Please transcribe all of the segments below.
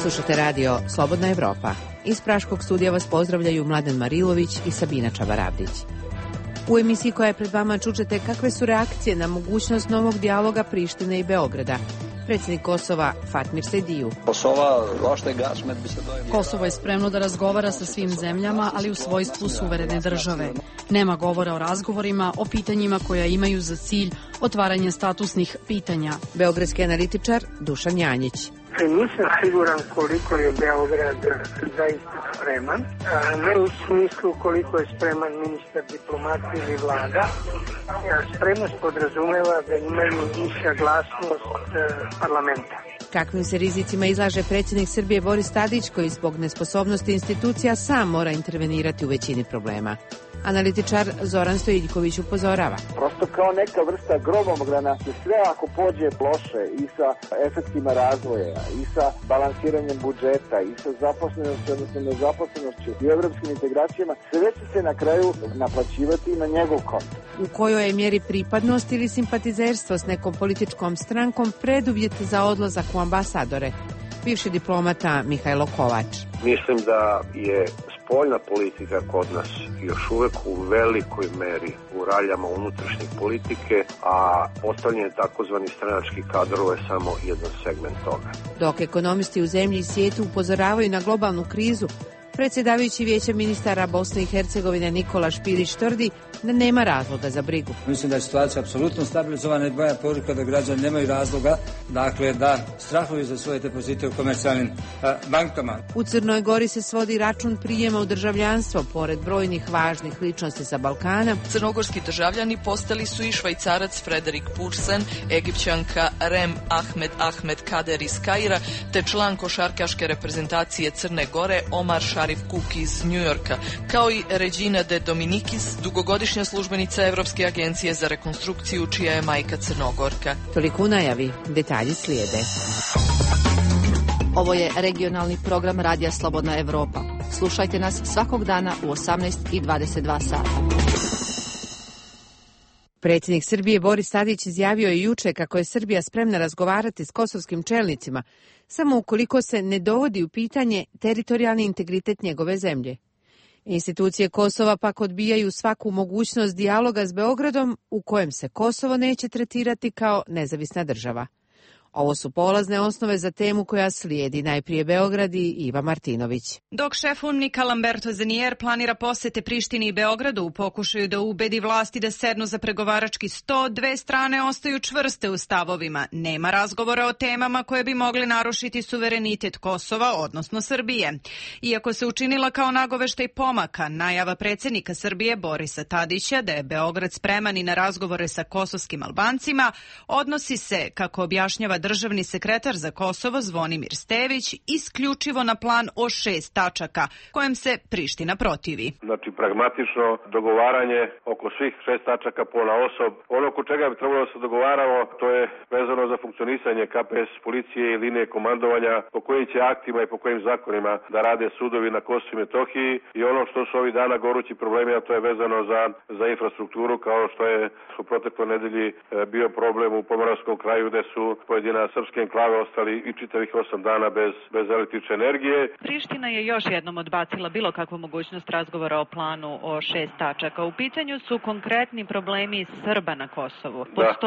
Slušate radio Slobodna Evropa. Iz Praškog studija vas pozdravljaju Mladen Marilović i Sabina Čabaravdić. U emisiji koja je pred vama čućete kakve su reakcije na mogućnost novog dijaloga Prištine i Beograda. Predsjednik Kosova Fatmir Sejdiju. Kosovo je spremno da razgovara sa svim zemljama, ali u svojstvu suverene države. Nema govora o razgovorima, o pitanjima koja imaju za cilj otvaranje statusnih pitanja. Beogradski analitičar Dušan Janjić. Nisam siguran koliko je Beograd zaista spreman, ne u smislu koliko je spreman ministar diplomatije ili vlada. Spremnost podrazumeva da imaju i saglasnost parlamenta. Kakvim se rizicima izlaže predsjednik Srbije Boris Tadić, koji zbog nesposobnosti institucija sam mora intervenirati u većini problema? Analitičar Zoran Stojiljković upozorava. Prosto kao neka vrsta gromograna, sve ako pođe loše i sa efektima razvoja, i sa balansiranjem budžeta, i sa zaposlenošću, odnosno nezaposlenošću i evropskim integracijama, sve će se na kraju naplaćivati na njegov kont. U kojoj je mjeri pripadnost ili simpatizerstvo s nekom političkom strankom preduvjet za odlazak u ambasadore? Bivši diplomata Mihajlo Kovač. Mislim da je spoljna politika kod nas još uvek u velikoj meri u raljama unutrašnje politike, a postavljanje takozvanih stranačkih kadrova je samo jedan segment toga. Dok ekonomisti u zemlji i svijetu upozoravaju na globalnu krizu, predsjedavajući Vijeća ministara Bosne i Hercegovine Nikola Špilić tvrdi da nema razloga za brigu. Mislim da je situacija apsolutno stabilizovana i moja poruka da građani nemaju razloga, dakle, da strahuju za svoje depozite u komercijalnim bankama. U Crnoj Gori se svodi račun prijema u državljanstvo, pored brojnih važnih ličnosti sa Balkana. Crnogorski državljani postali su i Švajcarac Frederik Pursen, Egipćanka Rem Ahmed Kader iz Kaira, te član košarkaške reprezentacije Crne Gore Omar Šarif Kuk iz Njujorka, kao i Regina de Dominikis, dugogodišnja službenica Evropske agencije za rekonstrukciju, čija je majka Crnogorka. Toliko u najavi, detalji slijede. Ovo je regionalni program Radija Slobodna Evropa. Slušajte nas svakog dana u 18:22 sata. Predsjednik Srbije Boris Tadić izjavio je juče kako je Srbija spremna razgovarati s kosovskim čelnicima, samo ukoliko se ne dovodi u pitanje teritorijalni integritet njegove zemlje. Institucije Kosova pak odbijaju svaku mogućnost dijaloga s Beogradom u kojem se Kosovo neće tretirati kao nezavisna država. Ovo su polazne osnove za temu koja slijedi, najprije Beograd i Iva Martinović. Dok šef UNMIK-a Lamberto Zanier planira posete Prištini i Beogradu u pokušaju da ubedi vlasti da sednu za pregovarački sto, dve strane ostaju čvrste u stavovima. Nema razgovora o temama koje bi mogli narušiti suverenitet Kosova, odnosno Srbije. Iako se učinila kao nagoveštaj pomaka, najava predsjednika Srbije Borisa Tadića da je Beograd spreman i na razgovore sa kosovskim Albancima, odnosi se, kako objašnjava državni sekretar za Kosovo Zvonimir Stević, isključivo na plan o 6 tačaka, kojem se Priština protivi. Znači, pragmatično dogovaranje oko svih 6 tačaka ponaosob. Ono oko čega bi trebalo da se dogovaramo, to je vezano za funkcionisanje KPS policije i linije komandovanja, po kojim će aktima i po kojim zakonima da rade sudovi na Kosovu i Metohiji, i ono što su ovih dana gorući problemi, a to je vezano za infrastrukturu, kao što je u protekloj nedelji bio problem u Pomoravskom kraju, gde su pojedine srpske enklave ostali i čitavih 8 dana bez električne energije. Priština je još jednom odbacila bilo kakvu mogućnost razgovora o planu o 6 tačaka. U pitanju su konkretni problemi Srba na Kosovu.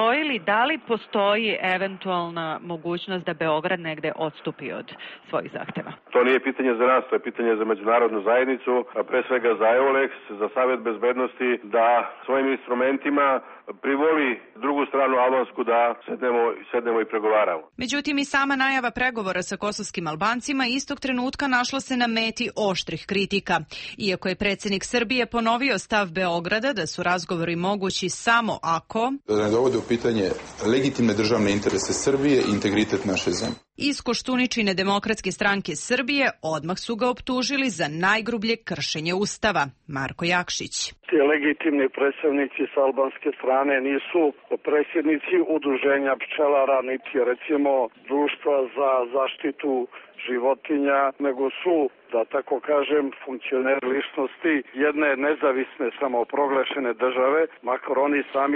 Da li postoji eventualna mogućnost da Beograd negde odstupi od svojih zahteva? To nije pitanje za nas, to je pitanje za međunarodnu zajednicu, a pre svega za EULEX, za Savet bezbednosti, da svojim instrumentima privoli drugu stranu albansku da sednemo i pregovaramo. Međutim, i sama najava pregovora sa kosovskim Albancima istog trenutka našla se na meti oštrih kritika. Iako je predsjednik Srbije ponovio stav Beograda da su razgovori mogući samo ako da ne dovode u pitanje legitimne državne interese Srbije i integritet naše zemlje. Iz Koštuničine Demokratske stranke Srbije odmah su ga optužili za najgrublje kršenje Ustava. Marko Jakšić. Ti legitimni predstavnici sa albanske strane nisu predsjednici udruženja pčelara, niti recimo društva za zaštitu životinja, nego su, da tako kažem, funkcioneri ličnosti jedne nezavisne samoproglašene države, makar oni sami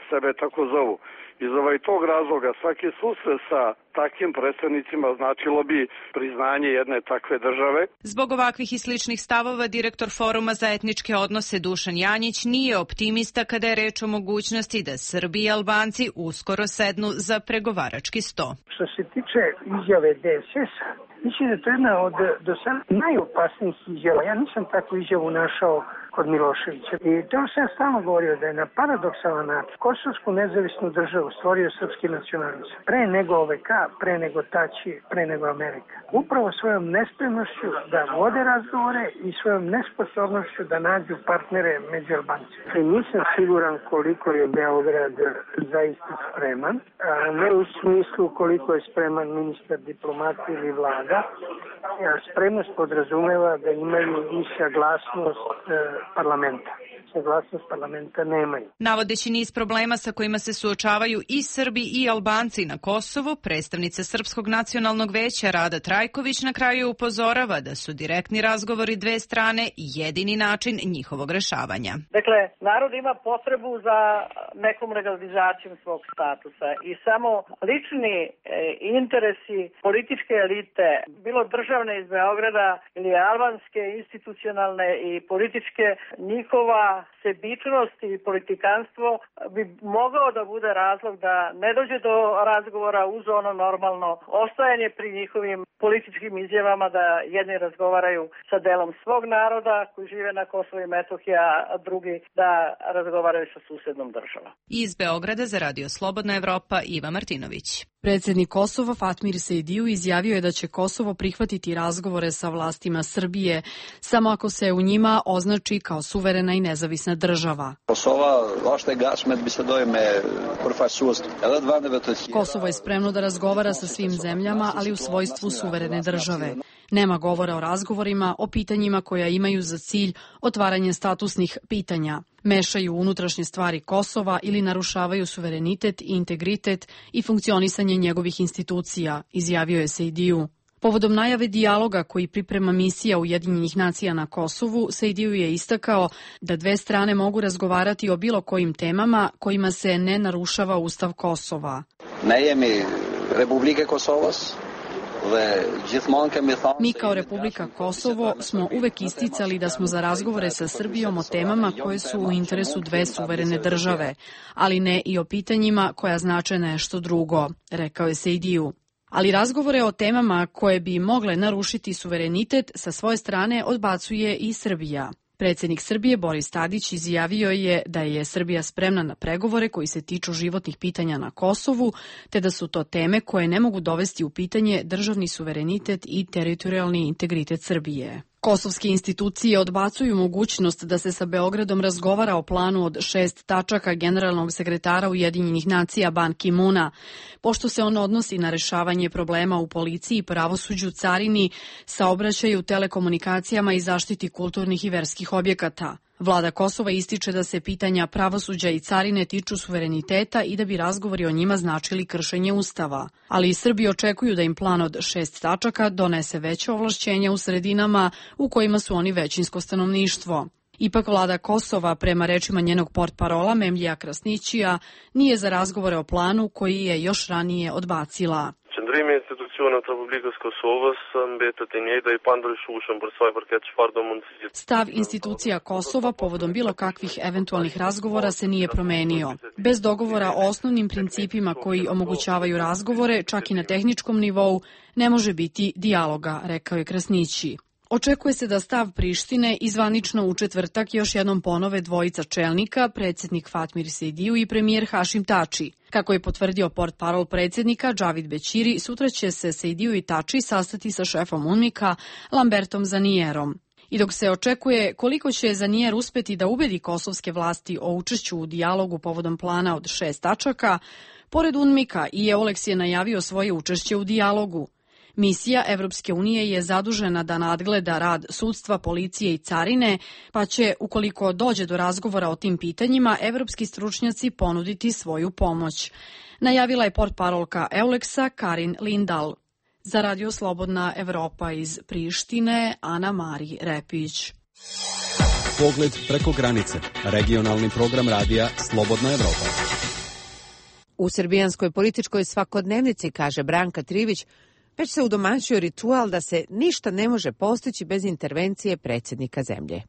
sebe tako zovu. Iz tog razloga svaki susret sa takvim predstavnicima značilo bi priznanje jedne takve države. Zbog ovakvih i sličnih stavova direktor Foruma za etničke odnose Dušan Janjić nije optimista kada je reč o mogućnosti da Srbi i Albanci uskoro sednu za pregovarački sto. Što se tiče izjave DSS-a, mislim da je to jedna od do sada najopasnijih izjava. Ja nisam takvu izjavu našao kod Miloševića. I to sam ja stalno govorio da je na paradoksalan način kosovsku nezavisnu državu stvorio srpski nacionalizam. Pre nego OVK, pre nego Tači, pre nego Amerika. Upravo svojom nespremnošću da vode razgovore i svojom nesposobnošću da nađu partnere među Albancima. Nisam siguran koliko je Beograd zaista spreman, ne u smislu koliko je spreman ministar diplomatije ili vlada. Spremnost podrazumeva da imaju i saglasnost parlamenta. Saglasnost parlamenta nemaju. Navodeći niz problema sa kojima se suočavaju i Srbi i Albanci na Kosovu, predstavnica Srpskog nacionalnog veća Rada Trajković na kraju upozorava da su direktni razgovori dve strane jedini način njihovog rešavanja. Dakle, narod ima potrebu za nekom legalizacijom svog statusa i samo lični interesi političke elite, bilo državne iz Beograda ili albanske, institucionalne i političke, njihova sebičnost i politikanstvo bi mogao da bude razlog da ne dođe do razgovora uz ono normalno ostajanje pri njihovim političkim izjavama da jedni razgovaraju sa delom svog naroda koji žive na Kosovu i Metohiji, a drugi da razgovaraju sa susednom državom. Iz Beograda za Radio Slobodna Evropa Iva Martinović. Predsjednik Kosova Fatmir Sejdiju izjavio je da će Kosovo prihvatiti razgovore sa vlastima Srbije samo ako se u njima označi kao suverena i nezavisna država. Kosovo je spremno da razgovara sa svim zemljama, ali u svojstvu suverene države. Nema govora o razgovorima, o pitanjima koja imaju za cilj otvaranje statusnih pitanja, mešaju unutrašnje stvari Kosova ili narušavaju suverenitet i integritet i funkcionisanje njegovih institucija, izjavio je Sejdiju. Povodom najave dijaloga koji priprema misija Ujedinjenih nacija na Kosovu, Sejdiju je istakao da dve strane mogu razgovarati o bilo kojim temama kojima se ne narušava Ustav Kosova. Mi kao Republika Kosovo smo uvek isticali da smo za razgovore sa Srbijom o temama koje su u interesu dve suverene države, ali ne i o pitanjima koja znače nešto drugo, rekao je Sejdiju. Ali razgovore o temama koje bi mogle narušiti suverenitet sa svoje strane odbacuje i Srbija. Predsjednik Srbije Boris Tadić izjavio je da je Srbija spremna na pregovore koji se tiču životnih pitanja na Kosovu, te da su to teme koje ne mogu dovesti u pitanje državni suverenitet i teritorijalni integritet Srbije. Kosovske institucije odbacuju mogućnost da se sa Beogradom razgovara o planu od 6 tačaka generalnog sekretara Ujedinjenih nacija Ban Ki-muna, pošto se on odnosi na rešavanje problema u policiji, pravosuđu, carini, saobraćaju, telekomunikacijama i zaštiti kulturnih i verskih objekata. Vlada Kosova ističe da se pitanja pravosuđa i carine tiču suvereniteta i da bi razgovori o njima značili kršenje Ustava. Ali i Srbi očekuju da im plan od 6 tačaka donese veće ovlašćenja u sredinama u kojima su oni većinsko stanovništvo. Ipak vlada Kosova, prema rečima njenog portparola Memlija Krasnićija, nije za razgovore o planu koji je još ranije odbacila. Stav institucija Kosova povodom bilo kakvih eventualnih razgovora se nije promenio. Bez dogovora o osnovnim principima koji omogućavaju razgovore, čak i na tehničkom nivou, ne može biti dijaloga, rekao je Krasnići. Očekuje se da stav Prištine izvanično u četvrtak još jednom ponove dvojica čelnika, predsjednik Fatmir Sejdiju i premijer Hašim Tači. Kako je potvrdio portparol predsjednika Džavid Bećiri, sutra će se Sejdiju i Tači sastati sa šefom UNMIK-a Lambertom Zanijerom. I dok se očekuje koliko će Zanijer uspeti da ubedi kosovske vlasti o učešću u dijalogu povodom plana od 6 tačaka, pored UNMIK-a i EULEX je najavio svoje učešće u dijalogu. Misija Evropske unije je zadužena da nadgleda rad sudstva, policije i carine, pa će, ukoliko dođe do razgovora o tim pitanjima, evropski stručnjaci ponuditi svoju pomoć. Najavila je portparolka EULEX-a Karin Lindahl. Za Radio Slobodna Evropa iz Prištine, Ana Mari Repić. Pogled preko granice. Regionalni program radija Slobodna Evropa. U srbijanskoj političkoj svakodnevnici, kaže Branka Trivić, već se udomaćio ritual da se ništa ne može postići bez intervencije predsjednika zemlje.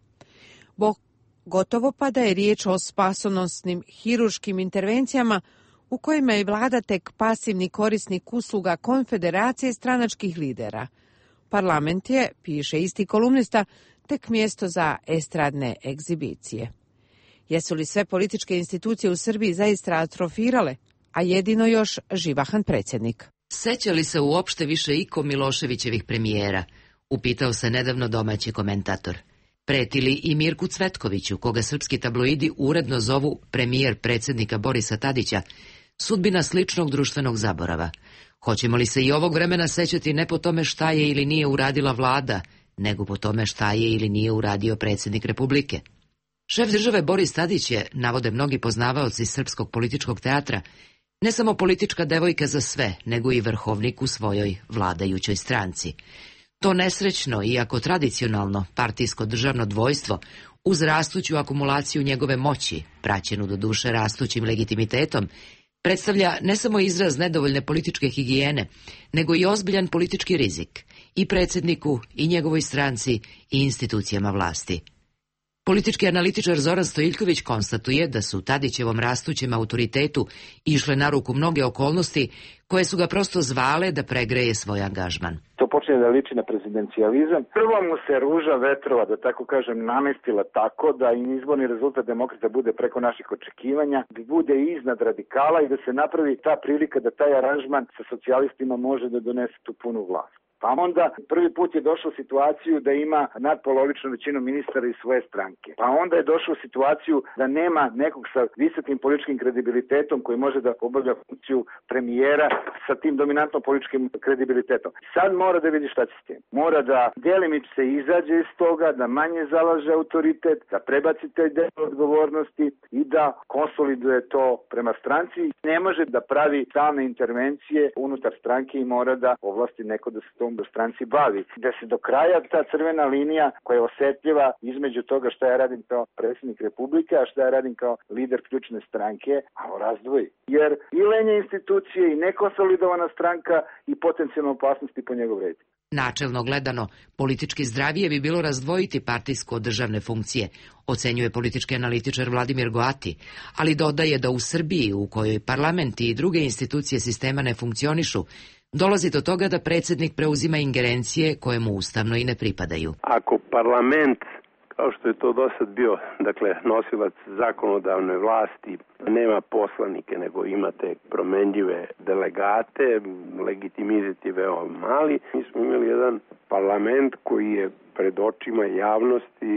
Gotovo pa da je riječ o spasonosnim hirurškim intervencijama u kojima je vlada tek pasivni korisnik usluga konfederacije stranačkih lidera. Parlament je, piše isti kolumnista, tek mjesto za estradne egzibicije. Jesu li sve političke institucije u Srbiji zaista atrofirale, a jedino još živahan predsjednik? Seća li se uopšte više iko Miloševićevih premijera? Upitao se nedavno domaći komentator. Preti li i Mirku Cvetkoviću, koga srpski tabloidi uredno zovu premijer predsjednika Borisa Tadića, sudbina sličnog društvenog zaborava? Hoćemo li se i ovog vremena sećati ne po tome šta je ili nije uradila vlada, nego po tome šta je ili nije uradio predsjednik Republike? Šef države Boris Tadić je, navode mnogi poznavaoci srpskog političkog teatra, ne samo politička devojka za sve, nego i vrhovnik u svojoj vladajućoj stranci. To nesrećno, iako tradicionalno, partijsko državno dvojstvo, uz rastuću akumulaciju njegove moći, praćenu do duše rastućim legitimitetom, predstavlja ne samo izraz nedovoljne političke higijene, nego i ozbiljan politički rizik, i predsjedniku, i njegovoj stranci, i institucijama vlasti. Politički analitičar Zoran Stojiljković konstatuje da su Tadićevom rastućem autoritetu išle na ruku mnoge okolnosti koje su ga prosto zvale da pregreje svoj angažman. To počne da liči na prezidencijalizam. Prvo mu se ruža vetrova, da tako kažem, namestila tako da im izborni rezultat demokrata bude preko naših očekivanja, da bude iznad radikala i da se napravi ta prilika da taj aranžman sa socijalistima može da donese tu punu vlast. Pa onda prvi put je došao u situaciju da ima nadpolovičnu većinu ministara iz svoje stranke. Pa onda je došao u situaciju da nema nekog sa visokim političkim kredibilitetom koji može da obavlja funkciju premijera sa tim dominantnom političkim kredibilitetom. Sad mora da vidi šta će s tim. Mora da delimično se izađe iz toga, da manje zalaže autoritet, da prebaci taj deo odgovornosti i da konsoliduje to prema stranci. Ne može da pravi stalne intervencije unutar stranke i mora da ovlasti neko da se tom stranci bavi. Da se do kraja ta crvena linija koja je osjetljiva između toga šta ja radim kao predsjednik Republike, a šta ja radim kao lider ključne stranke, malo razdvoji. Jer i lenje institucije i nekonsolidovana stranka i potencijalne opasnosti po njegov red. Načelno gledano, politički zdravije bi bilo razdvojiti partijsko od državne funkcije, ocenjuje politički analitičar Vladimir Goati, ali dodaje da u Srbiji, u kojoj parlamenti i druge institucije sistema ne funkcionišu, dolazi do toga da predsjednik preuzima ingerencije koje mu ustavno i ne pripadaju. Ako parlament, kao što je to dosad bio, dakle nosilac zakonodavne vlasti, nema poslanike, nego imate promenljive delegate, legitimitet je veoma mali. Mi smo imali jedan parlament koji je pred očima javnosti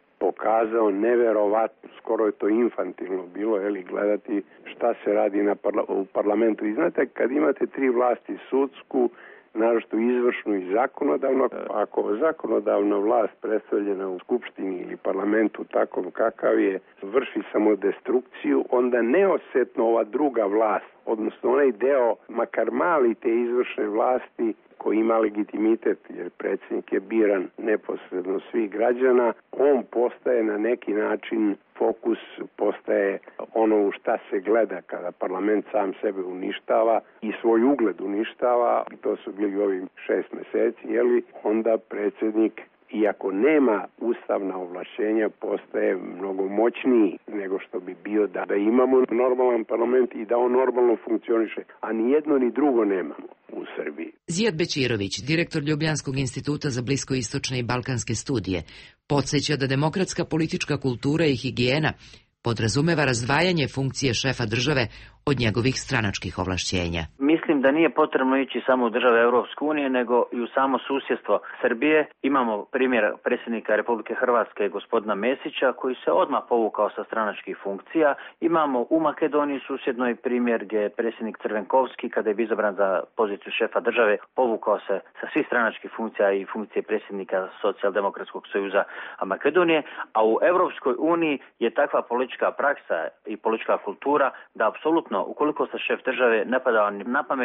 pokazao neverovatno, skoro je to infantilno bilo, gledati šta se radi u parlamentu. I znate, kad imate tri vlasti, sudsku, naročito izvršnu i zakonodavnu, ako zakonodavna vlast predstavljena u skupštini ili parlamentu takvom kakav je, vrši samo destrukciju, onda neosjetno ova druga vlast, odnosno onaj deo, makar mali te izvršne vlasti, koji ima legitimitet, jer predsjednik je biran neposredno svih građana, on postaje na neki način fokus, postaje ono u šta se gleda kada parlament sam sebe uništava i svoj ugled uništava. To su bili ovih 6 mjeseci, onda predsjednik, iako nema ustavna ovlašćenja, postaje mnogo moćniji nego što bi bio da imamo normalan parlament i da on normalno funkcioniše, a ni jedno ni drugo nemamo u Srbiji. Zijad Bećirović, direktor Ljubljanskog instituta za bliskoistočne i balkanske studije, podsjeća da demokratska politička kultura i higijena podrazumeva razdvajanje funkcije šefa države od njegovih stranačkih ovlašćenja. Mislim da nije potrebno ići samo u države Europske unije, nego i u samo susjedstvo Srbije. Imamo primjer predsjednika Republike Hrvatske, gospodina Mesića, koji se odmah povukao sa stranačkih funkcija. Imamo u Makedoniji susjednoj primjer gdje je predsjednik Crvenkovski, kada je izabran za poziciju šefa države, povukao se sa svih stranačkih funkcija i funkcije predsjednika Socijaldemokratskog sojuza Makedonije. A u Europskoj uniji je takva politička praksa i politička kultura da apsolutno, ukoliko se šef države ne pada na pamet,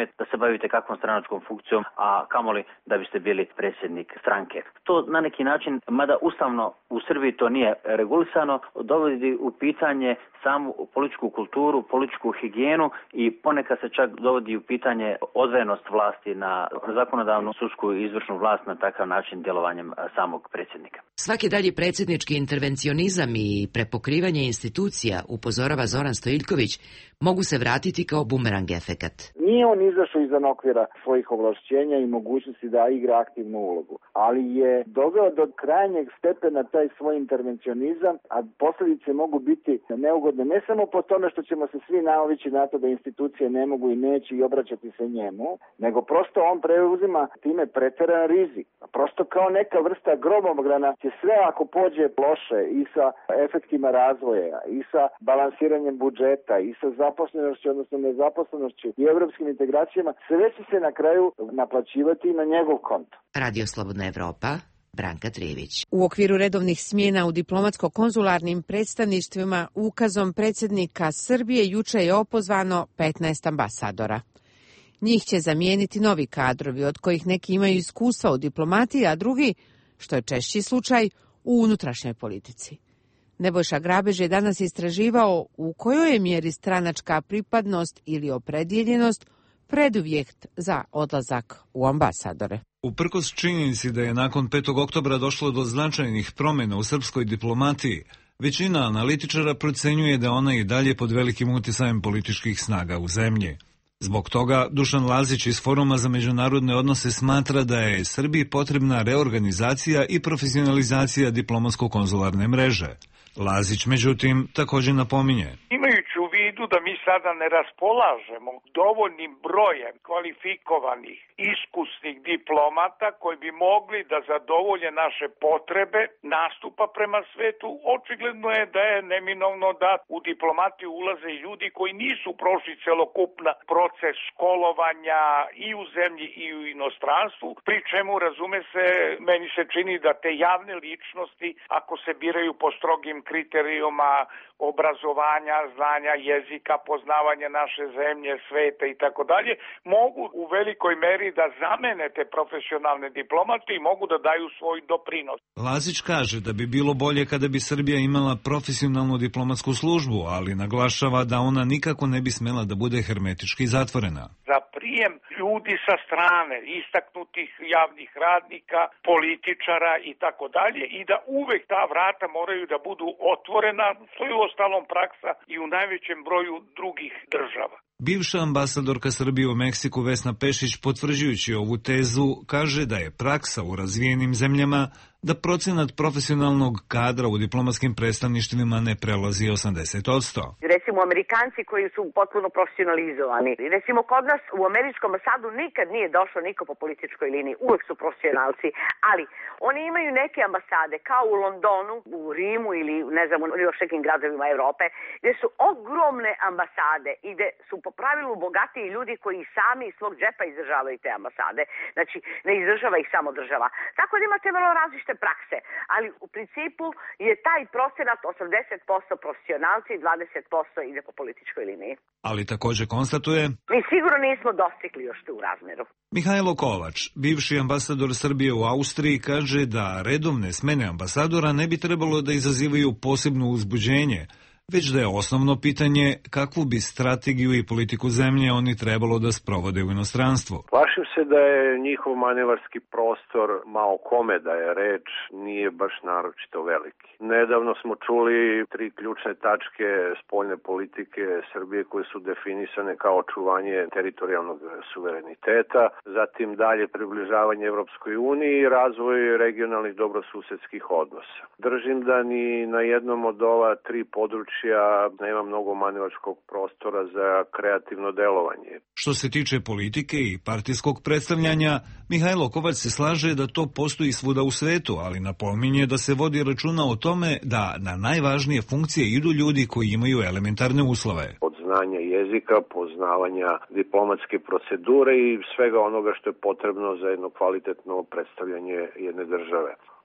pamet da se bavite kakvom stranačkom funkcijom, a kamoli da biste bili predsjednik stranke. To na neki način, mada ustavno u Srbiji to nije regulisano, dovodi u pitanje samu političku kulturu, političku higijenu i ponekad se čak dovodi u pitanje odvojenost vlasti na zakonodavnu, sudsku i izvršnu vlast na takav način djelovanjem samog predsjednika. Svaki dalji predsjednički intervencionizam i prepokrivanje institucija, upozorava Zoran Stojiljković, mogu se vratiti kao bumerang efekat. Nije on izašao izvan okvira svojih ovlašćenja i mogućnosti da igra aktivnu ulogu, ali je doveo do krajnjeg stepena taj svoj intervencionizam, a posljedice mogu biti neugodne ne samo po tome što ćemo se svi navići na to da institucije ne mogu i neće i obraćati se njemu, nego prosto on preuzima time preteran rizik. Prosto kao neka vrsta gromograna će sve ako pođe loše i sa efektima razvoja, i sa balansiranjem budžeta, i sa zaposlenošću, odnosno nezaposlenošću i evropskim integracijama, sve će se na kraju naplaćivati i na njegov konto. Radio Slobodna Evropa, Branka Trijević. U okviru redovnih smjena u diplomatsko-konzularnim predstavništvima ukazom predsjednika Srbije juče je opozvano 15 ambasadora. Njih će zamijeniti novi kadrovi, od kojih neki imaju iskustva u diplomatiji, a drugi, što je češći slučaj, u unutrašnjoj politici. Nebojša Grabež je danas istraživao u kojoj je mjeri stranačka pripadnost ili opredjeljenost preduvjet za odlazak u ambasadore. Uprkos činjenici da je nakon 5. oktobra došlo do značajnih promjena u srpskoj diplomatiji, većina analitičara procenjuje da ona i dalje pod velikim utjecajem političkih snaga u zemlji. Zbog toga Dušan Lazić iz Foruma za međunarodne odnose smatra da je Srbiji potrebna reorganizacija i profesionalizacija diplomatsko-konzularne mreže. Lazić, međutim, također napominje. Imajući u vidu da mi sada ne raspolažemo dovoljnim brojem kvalifikovanih, iskusnih diplomata koji bi mogli da zadovolje naše potrebe nastupa prema svetu, očigledno je da je neminovno da u diplomatiju ulaze i ljudi koji nisu prošli celokupna proces školovanja i u zemlji i u inostranstvu, pri čemu, razume se, meni se čini da te javne ličnosti, ako se biraju po strogim kriterijuma obrazovanja, znanja jezika, poznavanja naše zemlje, sveta i tako dalje, mogu u velikoj meri da zamene te profesionalne diplomate i mogu da daju svoj doprinos. Lazić kaže da bi bilo bolje kada bi Srbija imala profesionalnu diplomatsku službu, ali naglašava da ona nikako ne bi smela da bude hermetički zatvorena. Za prijem ljudi sa strane, istaknutih javnih radnika, političara i tako dalje, i da uvek ta vrata moraju da budu otvorena, što je uostalom praksa i u najvećem broju drugih država. Bivša ambasadorka Srbije u Meksiku Vesna Pešić, potvrđujući ovu tezu, kaže da je praksa u razvijenim zemljama da procenat profesionalnog kadra u diplomatskim predstavništvima ne prelazi 80%. Recimo Amerikanci koji su potpuno profesionalizovani. Recimo kod nas u američkom ambasadu nikad nije došao niko po političkoj liniji, uvek su profesionalci, ali oni imaju neke ambasade kao u Londonu, u Rimu ili ne znam u još nekim gradovima Evrope, gdje su ogromne ambasade i gdje su po pravilu bogatiji ljudi koji sami iz svog džepa izdržavaju te ambasade. Znači ne izdržava ih samo država. Tako da imate vrlo različite prakse, ali u principu je taj procenat 80% profesionalci i 20% ide po političkoj liniji. Ali također konstatuje: mi sigurno nismo dostigli još tu razmeru. Mihajlo Kovač, bivši ambasador Srbije u Austriji, kaže da redovne smene ambasadora ne bi trebalo da izazivaju posebno uzbuđenje, već da je osnovno pitanje kakvu bi strategiju i politiku zemlje oni trebalo da sprovode u inostranstvu. Plašim se da je njihov manevarski prostor, malo kome da je reč, nije baš naročito veliki. Nedavno smo čuli 3 ključne tačke spoljne politike Srbije koje su definisane kao očuvanje teritorijalnog suvereniteta, zatim dalje približavanje Evropskoj uniji i razvoj regionalnih dobrosusedskih odnosa. Držim da ni na jednom od ova 3 područja nema mnogo manevarskog prostora za kreativno delovanje. Što se tiče politike i partijskog predstavljanja, Mihajlo Kovač se slaže da to postoji svuda u svetu, ali napominje da se vodi računa o tome da na najvažnije funkcije idu ljudi koji imaju elementarne uslove. Od znanja jezika, poznavanja diplomatske procedure i svega onoga što je potrebno za jedno kvalitetno predstavljanje jedne države.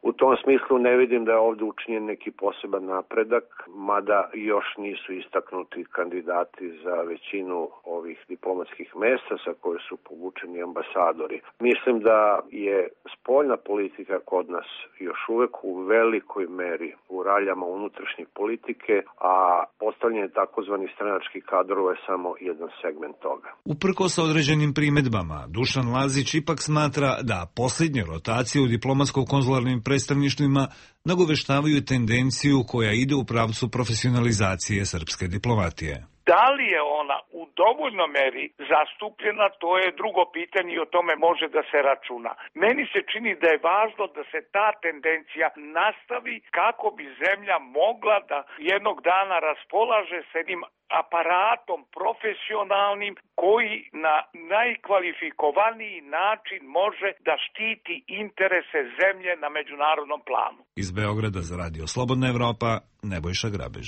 U tom smislu ne vidim da je ovdje učinjen neki poseban napredak, mada još nisu istaknuti kandidati za većinu ovih diplomatskih mesta sa koje su povučeni ambasadori. Mislim da je spoljna politika kod nas još uvek u velikoj meri u raljama unutrašnje politike, a postavljanje takozvanih stranačkih kadrova je samo jedan segment toga. Uprkos određenim primedbama, Dušan Lazić ipak smatra da posljednje rotacije u diplomatsko-konzularnim predstavništvima nagoveštavaju tendenciju koja ide u pravcu profesionalizacije srpske diplomatije. Da li je ona u dovoljnoj meri zastupljena, to je drugo pitanje i o tome može da se računa. Meni se čini da je važno da se ta tendencija nastavi kako bi zemlja mogla da jednog dana raspolaže s jednim aparatom profesionalnim koji na najkvalifikovaniji način može da štiti interese zemlje na međunarodnom planu. Iz Beograda za Radio Slobodna Evropa, Nebojša Grabež.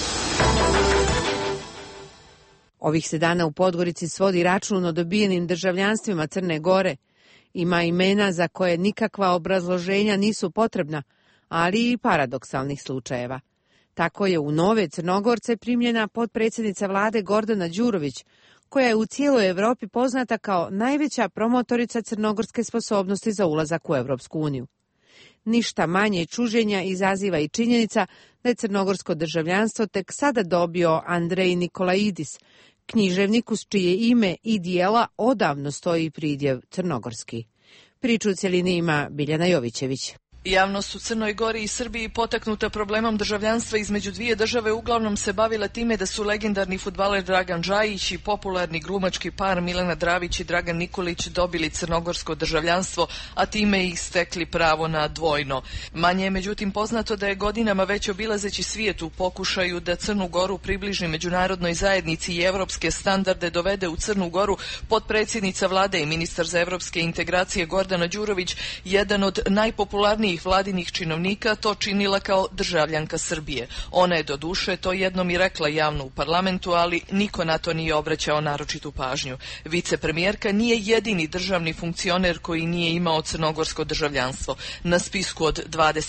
Ovih se dana u Podgorici svodi račun o dobijenim državljanstvima Crne Gore. Ima imena za koje nikakva obrazloženja nisu potrebna, ali i paradoksalnih slučajeva. Tako je u nove Crnogorce primljena potpredsjednica vlade Gordana Đurović, koja je u cijeloj Evropi poznata kao najveća promotorica crnogorske sposobnosti za ulazak u Evropsku uniju. Ništa manje čuđenja izaziva i činjenica da je crnogorsko državljanstvo tek sada dobio Andrej Nikolaidis, književnik uz čije ime i dijela odavno stoji pridjev crnogorski. Priču u cjelini ima Biljana Jovićević. Javnost u Crnoj Gori i Srbiji potaknuta problemom državljanstva između dvije države uglavnom se bavila time da su legendarni fudbaler Dragan Džajić i popularni glumački par Milena Dravić i Dragan Nikolić dobili crnogorsko državljanstvo, a time ih stekli pravo na dvojno. Manje je međutim poznato da je godinama već obilazeći svijet u pokušaju da Crnu Goru približi međunarodnoj zajednici i evropske standarde dovede u Crnu Goru potpredsjednica vlade i ministar za evropske integracije Gordana Đurović, jedan od najpopularnijih vladinih činovnika, to činila kao državljanka Srbije. Ona je doduše to jednom i rekla javno u parlamentu, ali niko na to nije obraćao naročitu pažnju. Vicepremijerka nije jedini državni funkcioner koji nije imao crnogorsko državljanstvo. Na spisku od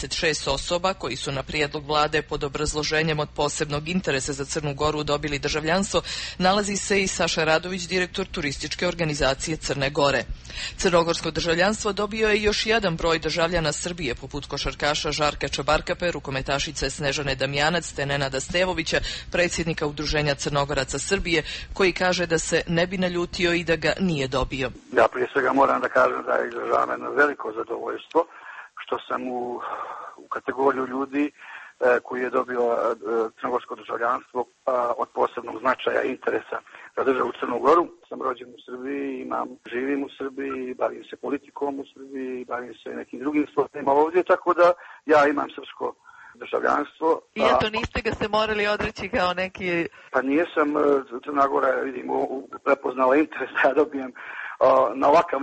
26 osoba koji su na prijedlog vlade pod obrazloženjem od posebnog interesa za Crnu Goru dobili državljanstvo, nalazi se i Saša Radović, direktor turističke organizacije Crne Gore. Crnogorsko državljanstvo dobio je još jedan broj državljana Srbije, poput košarkaša Žarka Čabarkape, rukometašice Snežane Damjanac te Nenada Stevovića, predsjednika Udruženja Crnogoraca Srbije, koji kaže da se ne bi naljutio i da ga nije dobio. Ja prije svega moram da kažem da izražavam jedno veliko zadovoljstvo što sam u kategoriju ljudi koji je dobio crnogorsko državljanstvo od posebnog značaja i interesa za državu Crnu Goru. Sam rođen u Srbiji, živim u Srbiji, bavim se politikom u Srbiji, bavim se nekim drugim stvarima ovdje, tako da ja imam srpsko državljanstvo. I eto, niste ga se morali odreći kao neki... Pa nijesam, Crna Gora, vidim, prepoznala interes da ja dobijem na ovakav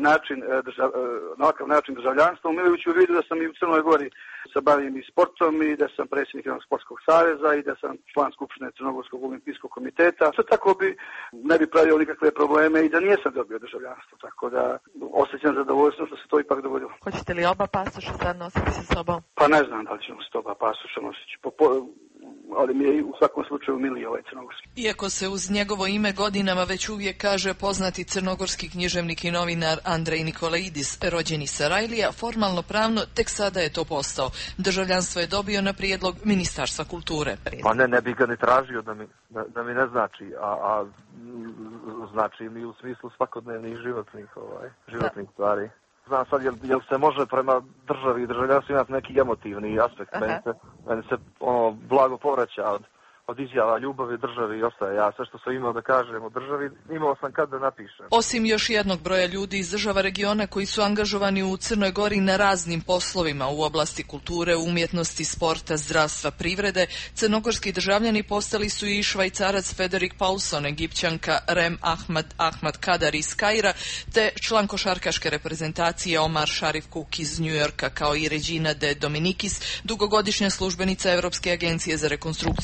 način državljanstvo, imajući u vidu da sam i u Crnoj Gori se bavim i sportom i da sam predsjednik jednog sportskog saveza i da sam član Skupštine Crnogorskog olimpijskog komiteta. Sve tako ne bi pravio nikakve probleme i da nijesam dobio državljanstvo, tako da osjećam zadovoljstvo što se to ipak dogodilo. Hoćete li oba pasoša sad nositi sa sobom? Pa ne znam da li ćemo se oba pasoša nositi. Ali mi je u svakom slučaju miliji ovaj crnogorski. Iako se uz njegovo ime godinama već uvijek kaže poznati crnogorski književnik i novinar Andrej Nikolaidis, rođeni Sarajlija, formalno pravno tek sada je to postao. Državljanstvo je dobio na prijedlog Ministarstva kulture. Pa ne bih ga ni tražio da mi ne znači, a znači mi u smislu svakodnevnih životnih stvari. Znam sad, jel se može prema državi i državljanstvu imati neki emotivni aspekt? Meni se blago povraća od izjava ljubavi državi i ostaje. Ja sve što sam imao da kažem o državi, imao sam kad da napišem. Osim još jednog broja ljudi iz država regiona koji su angažovani u Crnoj Gori na raznim poslovima u oblasti kulture, umjetnosti, sporta, zdravstva, privrede, crnogorski državljani postali su i Švajcarac Frederik Paulson, Egipćanka Rem Ahmed Kadar iz Kaira, te član košarkaške reprezentacije Omar Sharif Cook iz New Yorka, kao i Regina de Dominikis, dugogodišnja službenica Evropske agencije za rekonstrukciju, čija je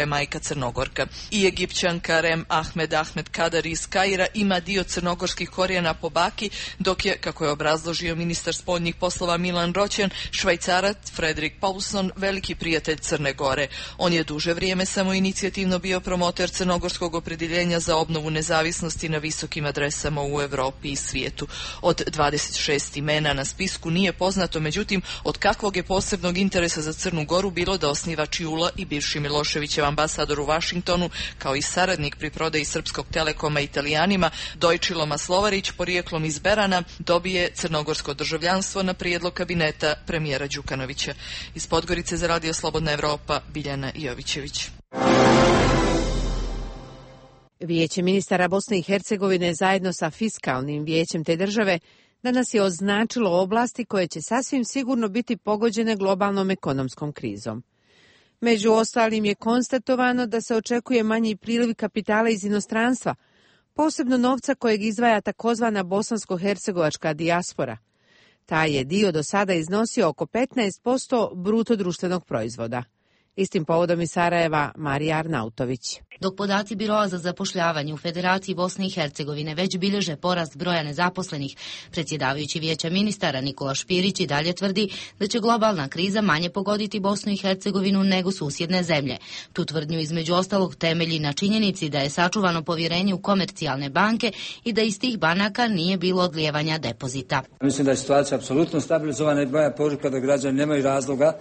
je majka Crnogorka. I Egipćanka Rem Ahmed Kader iz Kaira ima dio crnogorskih korijena po baki, dok je, kako je obrazložio ministar spoljnih poslova Milan Roćen, Švajcarac Frederik Paulson veliki prijatelj Crne Gore. On je duže vrijeme samoinicijativno bio promoter crnogorskog opredjeljenja za obnovu nezavisnosti na visokim adresama u Europi i svijetu. Od 26 imena na spisku nije poznato, međutim, od kakvog je posebnog interesa za Crnu Goru bilo da osnivač Jula i bivši Miloševićev ambasador u Vašingtonu, kao i saradnik pri prodaji Srpskog Telekoma Italijanima, Dojčilo Maslovarić, porijeklom iz Berana, dobije crnogorsko državljanstvo na prijedlog kabineta premijera Đukanovića. Iz Podgorice za Radio Slobodna Evropa, Biljana Jovićević. Vijeće ministara Bosne i Hercegovine zajedno sa fiskalnim vijećem te države danas je označilo oblasti koje će sasvim sigurno biti pogođene globalnom ekonomskom krizom. Među ostalim je konstatovano da se očekuje manji priliv kapitala iz inostranstva, posebno novca kojeg izdvaja takozvana bosansko-hercegovačka dijaspora. Taj je dio do sada iznosio oko 15% bruto društvenog proizvoda. Istim povodom iz Sarajeva, Marija Arnautović. Dok podaci Biroa za zapošljavanje u Federaciji Bosne i Hercegovine već bilježe porast broja nezaposlenih, predsjedavajući vijeća ministara Nikola Špirić i dalje tvrdi da će globalna kriza manje pogoditi Bosnu i Hercegovinu nego susjedne zemlje. Tu tvrdnju između ostalog temelji na činjenici da je sačuvano povjerenje u komercijalne banke i da iz tih banaka nije bilo odlijevanja depozita. Mislim da je situacija apsolutno stabilizovana i moja poruka da građani nemaju razloga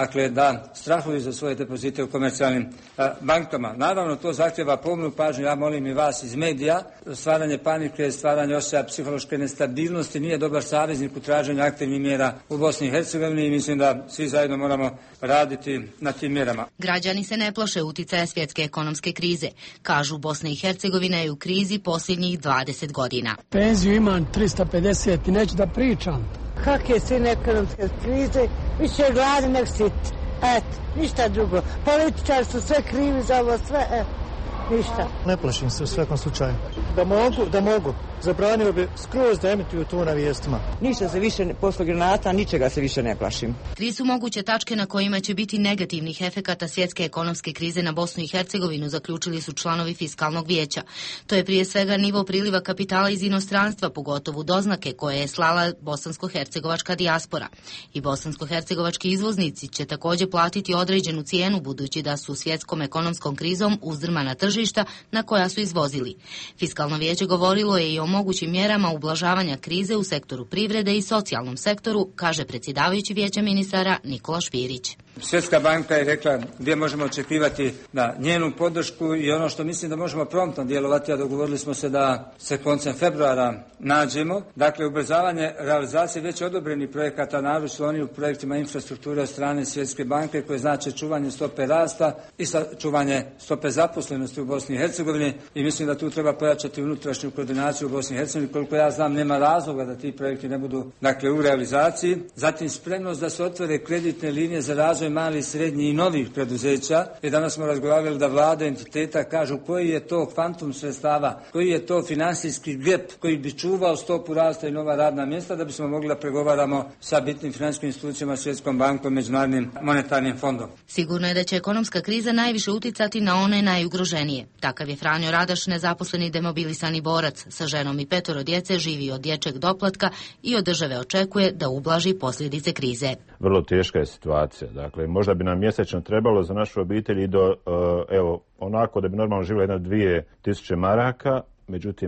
da strahuju za svoje depozite u komercijalnim bankama. Naravno, to zahtjeva pomnu pažnju, ja molim i vas iz medija. Stvaranje panike, stvaranje osjećaja psihološke nestabilnosti nije dobar saveznik u traženju aktivnih mjera u Bosni i Hercegovini i mislim da svi zajedno moramo raditi na tim mjerama. Građani se ne plaše uticaja svjetske ekonomske krize. Kažu, Bosna i Hercegovina je u krizi posljednjih 20 godina. Penziju imam 350 i neću da pričam. Kakve su ekonomske krize, više je gladni nek sit. Eto, ništa drugo. Političari su sve krivi za ovo sve, ništa. Ne plašim se u svakom slučaju. Da mogu. Zabranio bi skroz da emituju to na vijestima. Ništa se više posle granata, ničega se više ne plašim. Tri su moguće tačke na kojima će biti negativnih efekata svjetske ekonomske krize na Bosnu i Hercegovinu, zaključili su članovi fiskalnog vijeća. To je prije svega nivo priliva kapitala iz inostranstva, pogotovo doznake koje je slala bosansko-hercegovačka dijaspora. I bosansko-hercegovački izvoznici će također platiti određenu cijenu, budući da su svjetskom ekonomskom krizom uzdrmana tržišta na koja su izvozili. Fiskalno vijeće govorilo je i o mogućim mjerama ublažavanja krize u sektoru privrede i socijalnom sektoru, kaže predsjedavajući vijeća ministara Nikola Špirić. Svjetska banka je rekla gdje možemo očekivati njenu podršku i ono što mislim da možemo promptno djelovati, a dogovorili smo se da se koncem februara nađemo. Dakle, ubrzavanje realizacije već odobrenih projekata, naročito oni u projektima infrastrukture od strane Svjetske banke koje znači čuvanje stope rasta i čuvanje stope zaposlenosti u Bosni i Hercegovini i mislim da tu treba pojačati unutrašnju koordinaciju u Bosni i Hercegovini. Koliko ja znam, nema razloga da ti projekti ne budu u realizaciji. Zatim spremnost da se otvore kreditne linije za razvoj malih, srednjih i novih preduzeća. I danas smo razgovarali da vlade entiteta kažu koji je to kvantum sredstava, koji je to financijski gap koji bi čuvao stopu rasta i nova radna mjesta da bismo mogli da pregovaramo sa bitnim financijskim institucijama, Svjetskom bankom, Međunarodnim monetarnim fondom. Sigurno je da će ekonomska kriza najviše uticati na one najugroženije. Takav je Franjo Radaš, nezaposleni demobilisani borac. Sa ženom i 5 djece živi od dječjeg doplatka i od države očekuje da ublaži posljedice krize. Vrlo teška je situacija. Dakle, možda bi nam mjesečno trebalo za našu obitelj i do, onako da bi normalno živjela 2.000 maraka, međutim,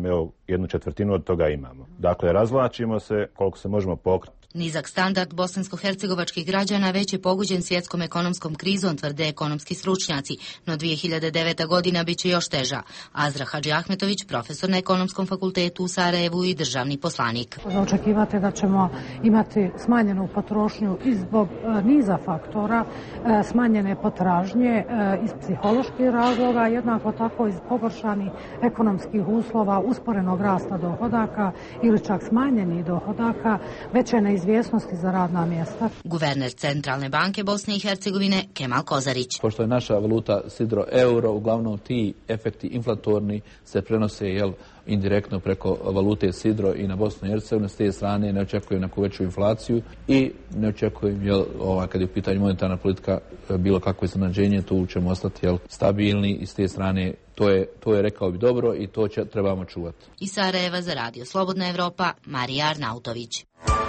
1/4 od toga imamo. Dakle, razvlačimo se koliko se možemo pokriti. Nizak standard bosansko-hercegovačkih građana već je pogođen svjetskom ekonomskom krizom, tvrde ekonomski stručnjaci, no 2009. godina bit će još teža. Azra Hadži Ahmetović, profesor na Ekonomskom fakultetu u Sarajevu i državni poslanik. Očekivate da ćemo imati smanjenu potrošnju i zbog niza faktora, smanjene potražnje iz psiholoških razloga, jednako tako iz pogoršanih ekonomskih uslova, usporenog rasta dohodaka ili čak smanjenih dohodaka, veće neizvjesnosti izvjesnosti za radna mjesta. Guverner Centralne banke Bosne i Hercegovine Kemal Kozarić. Pošto je naša valuta sidro euro, uglavnom ti efekti inflatorni se prenose indirektno preko valute sidro i na Bosnu i Hercegovinu. S te strane ne očekujem neku veću inflaciju i ne očekujem kad je u pitanju monetarna politika bilo kakvo iznenađenje, tu ćemo ostati stabilni i s te strane to je rekao bi dobro i to trebamo čuvati. Iz Sarajeva za Radio Slobodna Evropa, Marija Arnautović.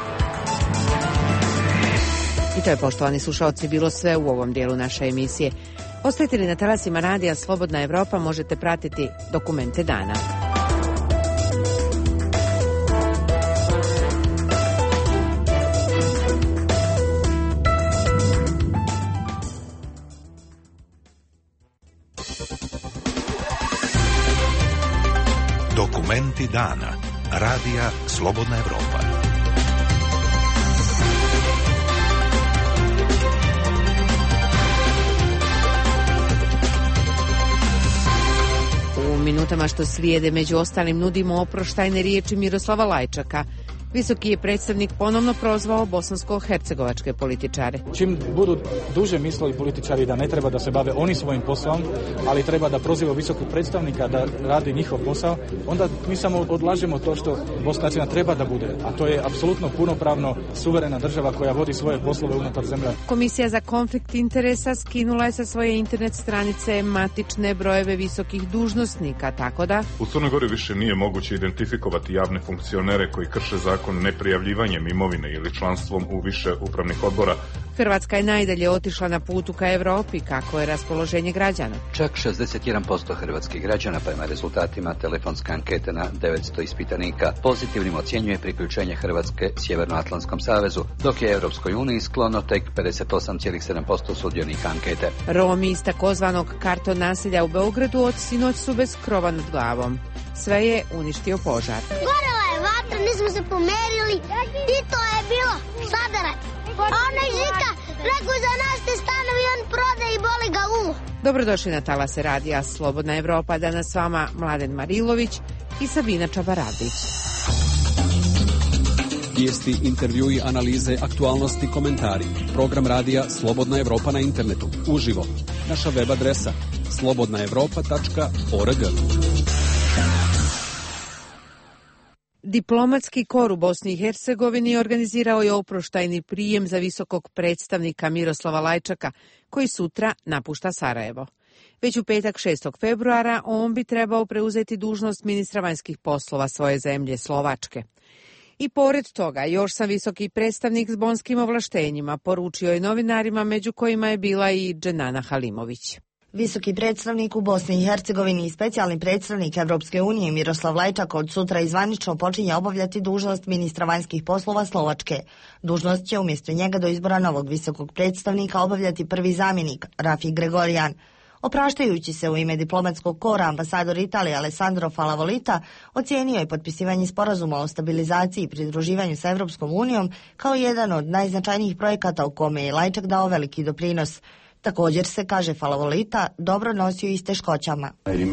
I to je, poštovani slušalci, bilo sve u ovom dijelu naše emisije. Ostajete li na talasima Radija Slobodna Evropa, možete pratiti Dokumente dana. Dokumenti dana. Radija Slobodna Evropa. U minutama što slijede, među ostalim, nudimo oproštajne riječi Miroslava Lajčaka. Visoki je predstavnik ponovno prozvao bosansko-hercegovačke političare. Čim budu duže mislili političari da ne treba da se bave oni svojim poslom, ali treba da proziva visokog predstavnika da radi njihov posao, onda mi samo odlažemo to što Bosna treba da bude, a to je apsolutno punopravno suverena država koja vodi svoje poslove unutar zemlje. Komisija za konflikt interesa skinula je sa svoje internet stranice matične brojeve visokih dužnosnika, tako da u Crnoj Gori više nije moguće identifikovati javne funkcionere koji krše zakon neprijavljivanjem imovine ili članstvom u više upravnih odbora. Hrvatska je najdalje otišla na putu ka Evropi. Kako je raspoloženje građana? Čak 61% hrvatskih građana prema rezultatima telefonske ankete na 900 ispitanika pozitivnim ocjenjuje priključenje Hrvatske Sjevernoatlantskom savezu, dok je Europskoj uniji sklono tek 58,7% sudionika ankete. Romi iz takozvanog karton naselja u Beogradu od sinoć su bez krova nad glavom. Sve je uništio požar. Gorela je vatra, nismo se pomerili i to je bilo sadarać. A onaj Žika rekao za nas te stanovi, on prode i boli ga umo. Dobrodošli na talase Radija Slobodna Evropa. Danas s vama Mladen Marilović i Sabina Čabaradić. Vijesti, intervjui, analize, aktualnosti, komentari. Program Radija Slobodna Evropa na internetu. Uživo. Naša web adresa slobodnaevropa.org. Diplomatski kor u Bosni i Hercegovini organizirao je oproštajni prijem za visokog predstavnika Miroslava Lajčaka, koji sutra napušta Sarajevo. Već u petak 6. februara on bi trebao preuzeti dužnost ministra vanjskih poslova svoje zemlje, Slovačke. I pored toga, još sam visoki predstavnik s bonskim ovlaštenjima, poručio je novinarima, među kojima je bila i Dženana Halimović. Visoki predstavnik u Bosni i Hercegovini i specijalni predstavnik Evropske unije Miroslav Lajčak od sutra izvanično počinje obavljati dužnost ministra vanjskih poslova Slovačke. Dužnost će umjesto njega do izbora novog visokog predstavnika obavljati prvi zamjenik, Rafi Gregorijan. Opraštajući se u ime diplomatskog kora, ambasador Italije Alessandro Falavolita ocijenio je potpisivanje sporazuma o stabilizaciji i pridruživanju sa Evropskom unijom kao jedan od najznačajnijih projekata u kome je Lajčak dao veliki doprinos. Također se, kaže Falavolita, dobro nosio i s teškoćama.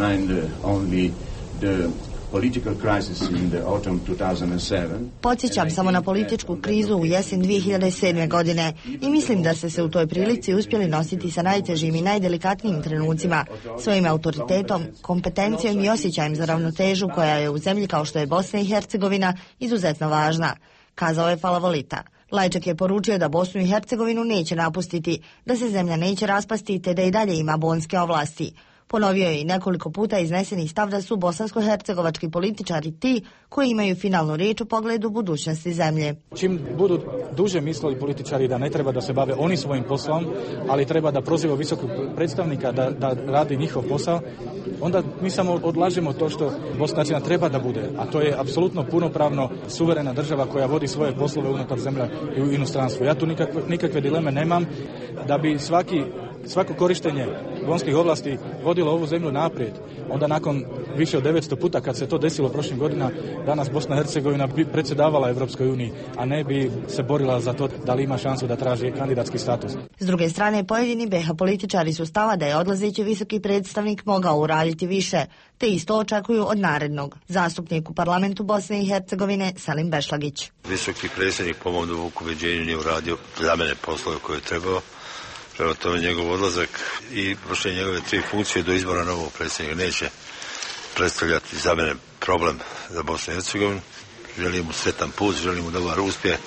Podsjećam samo na političku krizu u jesen 2007. godine i mislim da ste se u toj prilici uspjeli nositi sa najtežim i najdelikatnijim trenucima, svojim autoritetom, kompetencijom i osjećajem za ravnotežu koja je u zemlji kao što je Bosna i Hercegovina izuzetno važna, kazao je Falavolita. Lajčak je poručio da Bosnu i Hercegovinu neće napustiti, da se zemlja neće raspasti te da i dalje ima bonske ovlasti. Ponovio je i nekoliko puta izneseni stav da su bosansko-hercegovački političari ti koji imaju finalnu riječ u pogledu budućnosti zemlje. Čim budu duže mislili političari da ne treba da se bave oni svojim poslom, ali treba da proziva visokog predstavnika da radi njihov posao, onda mi samo odlažemo to što Bosna treba da bude, a to je apsolutno punopravno suverena država koja vodi svoje poslove unutar zemlje i u inostranstvu. Ja tu nikakve dileme nemam da bi svaki svako korištenje bonskih ovlasti vodilo ovu zemlju naprijed. Onda nakon više od 900 puta kad se to desilo prošlim godina, danas Bosna i Hercegovina bi predsjedavala Evropskoj uniji, a ne bi se borila za to da li ima šansu da traži kandidatski status. S druge strane, pojedini BiH političari su stava da je odlazeći visoki predstavnik mogao uraditi više, te isto očekuju od narednog. Zastupnik u parlamentu Bosne i Hercegovine Selim Bešlagić. Visoki predsjednik po mom dubokom ubeđenju nije uradio za mene poslove koje je trebao. Prema tome njegov odlazak i vršenje njegove 3 funkcije do izbora novog predsjednika neće predstavljati za mene problem za Bosnu i Hercegovinu. Želim mu sretan put, želim mu dobar uspjeh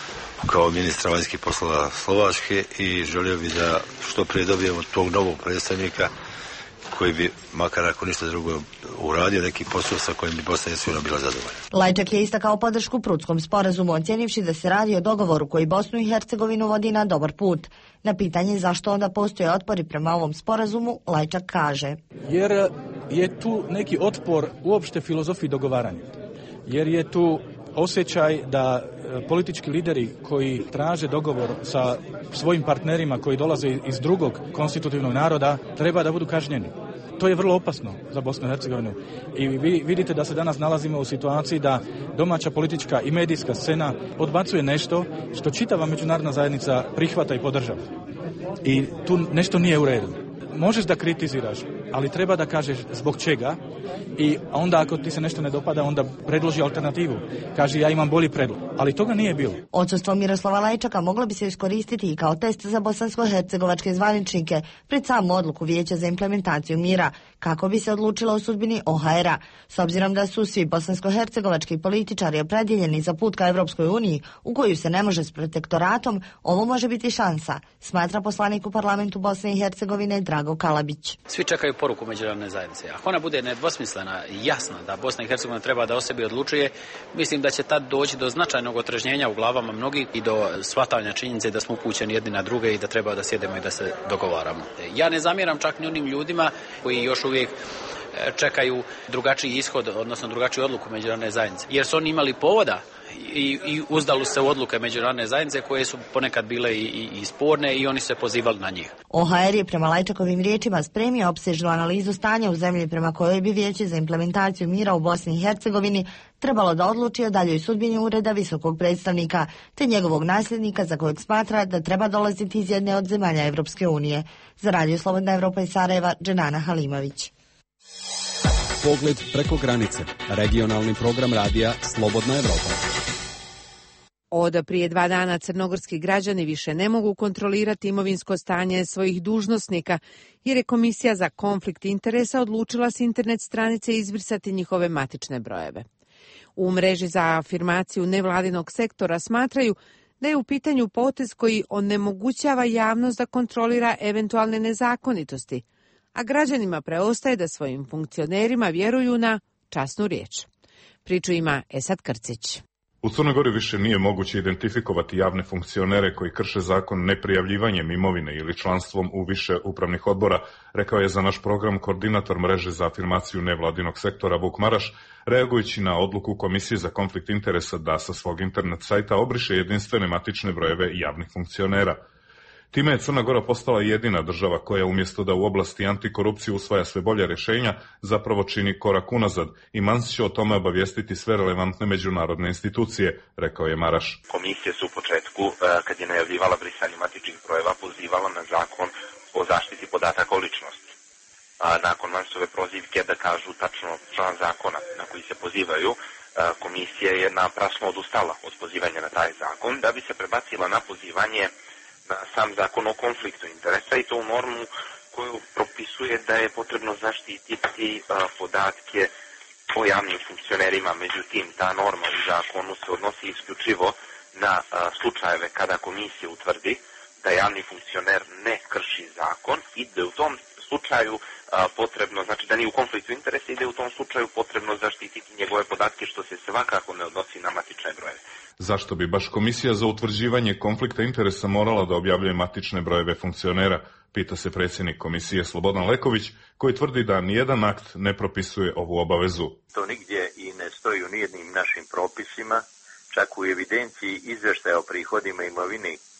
kao ministra vanjskih poslova Slovačke i želio bi da što prije dobijemo tog novog predstavnika koji bi, makar ako ništa drugo, uradio neki posao sa kojim bi Bosna i Hercegovina bila zadovoljna. Lajčak je istakao podršku Prutskom sporazumu, ocjenivši da se radi o dogovoru koji Bosnu i Hercegovinu vodi na dobar put. Na pitanje zašto onda postoje otpori prema ovom sporazumu, Lajčak kaže: jer je tu neki otpor uopšte filozofiji dogovaranja. Jer je tu osjećaj da politički lideri koji traže dogovor sa svojim partnerima koji dolaze iz drugog konstitutivnog naroda treba da budu kažnjeni. To je vrlo opasno za Bosnu i Hercegovinu. I vi vidite da se danas nalazimo u situaciji da domaća politička i medijska scena odbacuje nešto što čitava međunarodna zajednica prihvata i podržava. I tu nešto nije u redu. Možeš da kritiziraš, ali treba da kažeš zbog čega i onda ako ti se nešto ne dopada, onda predloži alternativu. Kaži ja imam bolji predlog, ali toga nije bilo. Odsustvo Miroslava Lajčaka moglo bi se iskoristiti i kao test za bosansko-hercegovačke zvaničnike pred samu odluku Vijeća za implementaciju mira, kako bi se odlučilo o sudbini OHR-a. S obzirom da su svi bosansko-hercegovački političari opredjeljeni za put ka Evropskoj uniji, u koju se ne može s protektoratom, ovo može biti šansa, smatra poslanik u parlamentu Bosne i Hercegovine Drago Kalabić. Svi čekaju poruku međunarodne zajednice. Ako ona bude nedvosmislena i jasna da Bosna i Hercegovina treba da o sebi odlučuje, mislim da će tad doći do značajnog otrežnjenja u glavama mnogih i do shvatanja činjenice da smo upućeni jedni na druge i da treba da sjedemo i da se dogovaramo. Ja ne zamjeram čak ni onim ljudima koji još uvijek čekaju drugačiji ishod, odnosno drugačiju odluku međunarodne zajednice. Jer su oni imali povoda i uzdali se u odluke međunarodne zajednice koje su ponekad bile i sporne i oni se pozivali na njih. OHR je prema Lajčakovim riječima spremio opsežnu analizu stanja u zemlji prema kojoj bi Vijeće za implementaciju mira u Bosni i Hercegovini trebalo da odluči o daljoj sudbini ureda visokog predstavnika te njegovog nasljednika za kojeg smatra da treba dolaziti iz jedne od zemalja Evropske unije. Za Radio Slobodna Evropa iz Sarajeva, Dženana Halimović. Pogled preko granice. Regionalni program radija Slobodna Evropa. Od prije 2 dana crnogorski građani više ne mogu kontrolirati imovinsko stanje svojih dužnosnika, jer je Komisija za konflikt interesa odlučila s internet stranice izbrisati njihove matične brojeve. U mreži za afirmaciju nevladinog sektora smatraju da je u pitanju potez koji onemogućava javnost da kontrolira eventualne nezakonitosti, a građanima preostaje da svojim funkcionerima vjeruju na časnu riječ. Priču ima Esad Krcić. U Crnoj Gori više nije moguće identifikovati javne funkcionere koji krše zakon neprijavljivanjem imovine ili članstvom u više upravnih odbora, rekao je za naš program koordinator mreže za afirmaciju nevladinog sektora Vuk Maraš, reagujući na odluku Komisije za konflikt interesa da sa svog internet sajta obriše jedinstvene matične brojeve javnih funkcionera. Time je Crna Gora postala jedina država koja umjesto da u oblasti antikorupcije usvaja sve bolje rješenja, zapravo čini korak unazad i Mans će o tome obavijestiti sve relevantne međunarodne institucije, rekao je Maraš. Komisija su u početku, kad je najavljivala brisanje matičnih brojeva, pozivala na zakon o zaštiti podataka o ličnosti. Nakon Mansove prozivke da kažu tačno član zakona na koji se pozivaju, komisija je naprasno odustala od pozivanja na taj zakon da bi se prebacila na pozivanje na sam zakon o konfliktu interesa i to u normu koju propisuje da je potrebno zaštititi podatke o javnim funkcionerima. Međutim, ta norma u zakonu se odnosi isključivo na slučajeve kada komisija utvrdi da javni funkcioner ne krši zakon i da u tom slučaju potrebno, znači da nije u konfliktu interesa i da je u tom slučaju potrebno zaštititi njegove podatke, što se svakako ne odnosi na matične brojeve. Zašto bi baš Komisija za utvrđivanje konflikta interesa morala da objavljuje matične brojeve funkcionera, pita se predsjednik Komisije Slobodan Leković, koji tvrdi da nijedan akt ne propisuje ovu obavezu. To nigdje i ne stoji u nijednim našim propisima, čak u evidenciji izvještaja o prihodima imovini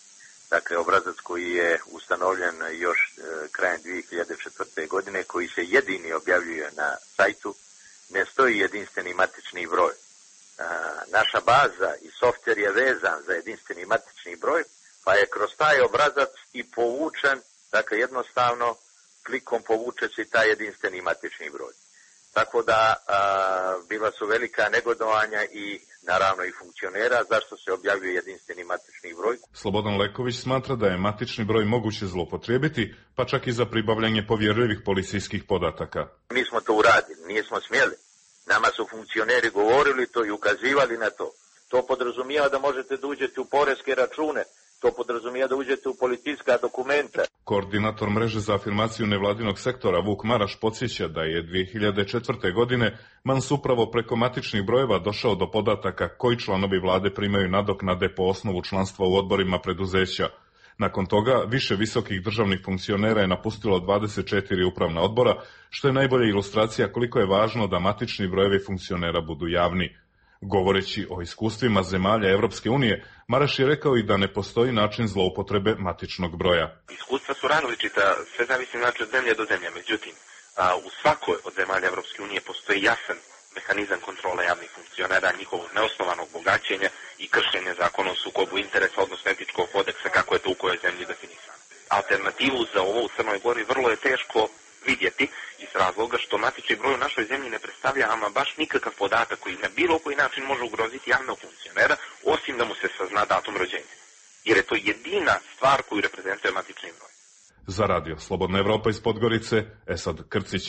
dakle obrazac koji je ustanovljen još krajem 2004. godine, koji se jedini objavljuje na sajtu, ne stoji jedinstveni matični broj. Naša baza i softver je vezan za jedinstveni matični broj, pa je kroz taj obrazac i povučen, dakle jednostavno klikom povuče se taj jedinstveni matični broj. Tako da bila su velika negodovanja i naravno i funkcionera zašto se objavljuje jedinstveni matični broj. Slobodan Leković smatra da je matični broj moguće zloupotrijebiti, pa čak i za pribavljanje povjerljivih policijskih podataka. Mi smo to uradili, nismo smjeli. Nama su funkcioneri govorili to i ukazivali na to. To podrazumijeva da možete da uđete u poreske račune, to podrazumijeva da uđete u policijska dokumenta. Koordinator mreže za afirmaciju nevladinog sektora Vuk Maraš podsjeća da je 2004. godine Mans upravo preko matičnih brojeva došao do podataka koji članovi vlade primaju nadoknade po osnovu članstva u odborima preduzeća. Nakon toga, više visokih državnih funkcionera je napustilo 24 upravna odbora, što je najbolja ilustracija koliko je važno da matični brojevi funkcionera budu javni. Govoreći o iskustvima zemalja Evropske unije, Maraš je rekao i da ne postoji način zloupotrebe matičnog broja. Iskustva su različita, sve zavisi znači od zemlje do zemlje. Međutim, u svakoj od zemalja Evropske unije postoji jasan mehanizam kontrole javnih funkcionera, njihovog neosnovanog bogaćenja i kršenja zakona o sukobu interesa, odnosno etičkog kodeksa, kako je to u kojoj zemlji definisano. Alternativu za ovo u Crnoj Gori vrlo je teško vidjeti iz razloga što matični broj u našoj zemlji ne predstavlja ama baš nikakav podatak koji na bilo koji način može ugroziti javnog funkcionera, osim da mu se sazna datum rođenja. Jer je to jedina stvar koju reprezentuje matični broj. Za radio Slobodna Evropa iz Podgorice, Esad Krcić.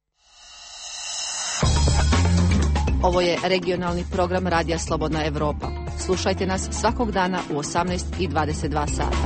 Ovo je regionalni program Radija Slobodna Evropa. Slušajte nas svakog dana u 18:22 sata.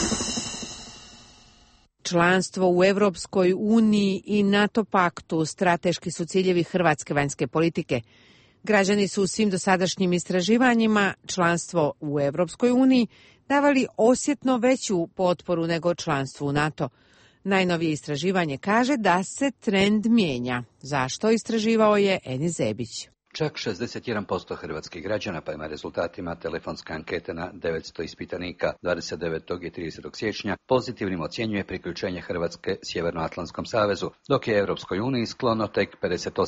Članstvo u Evropskoj uniji i NATO paktu strateški su ciljevi hrvatske vanjske politike. Građani su u svim dosadašnjim istraživanjima članstvo u Evropskoj uniji davali osjetno veću potporu nego članstvu u NATO. Najnovije istraživanje kaže da se trend mijenja. Zašto? Istraživao je Eni Zebić. Čak 61% hrvatskih građana prema rezultatima telefonske ankete na 900 ispitanika 29. i 30. siječnja pozitivnim ocjenjuje priključenje Hrvatske Sjevernoatlantskom savezu, dok je Europskoj uniji sklono tek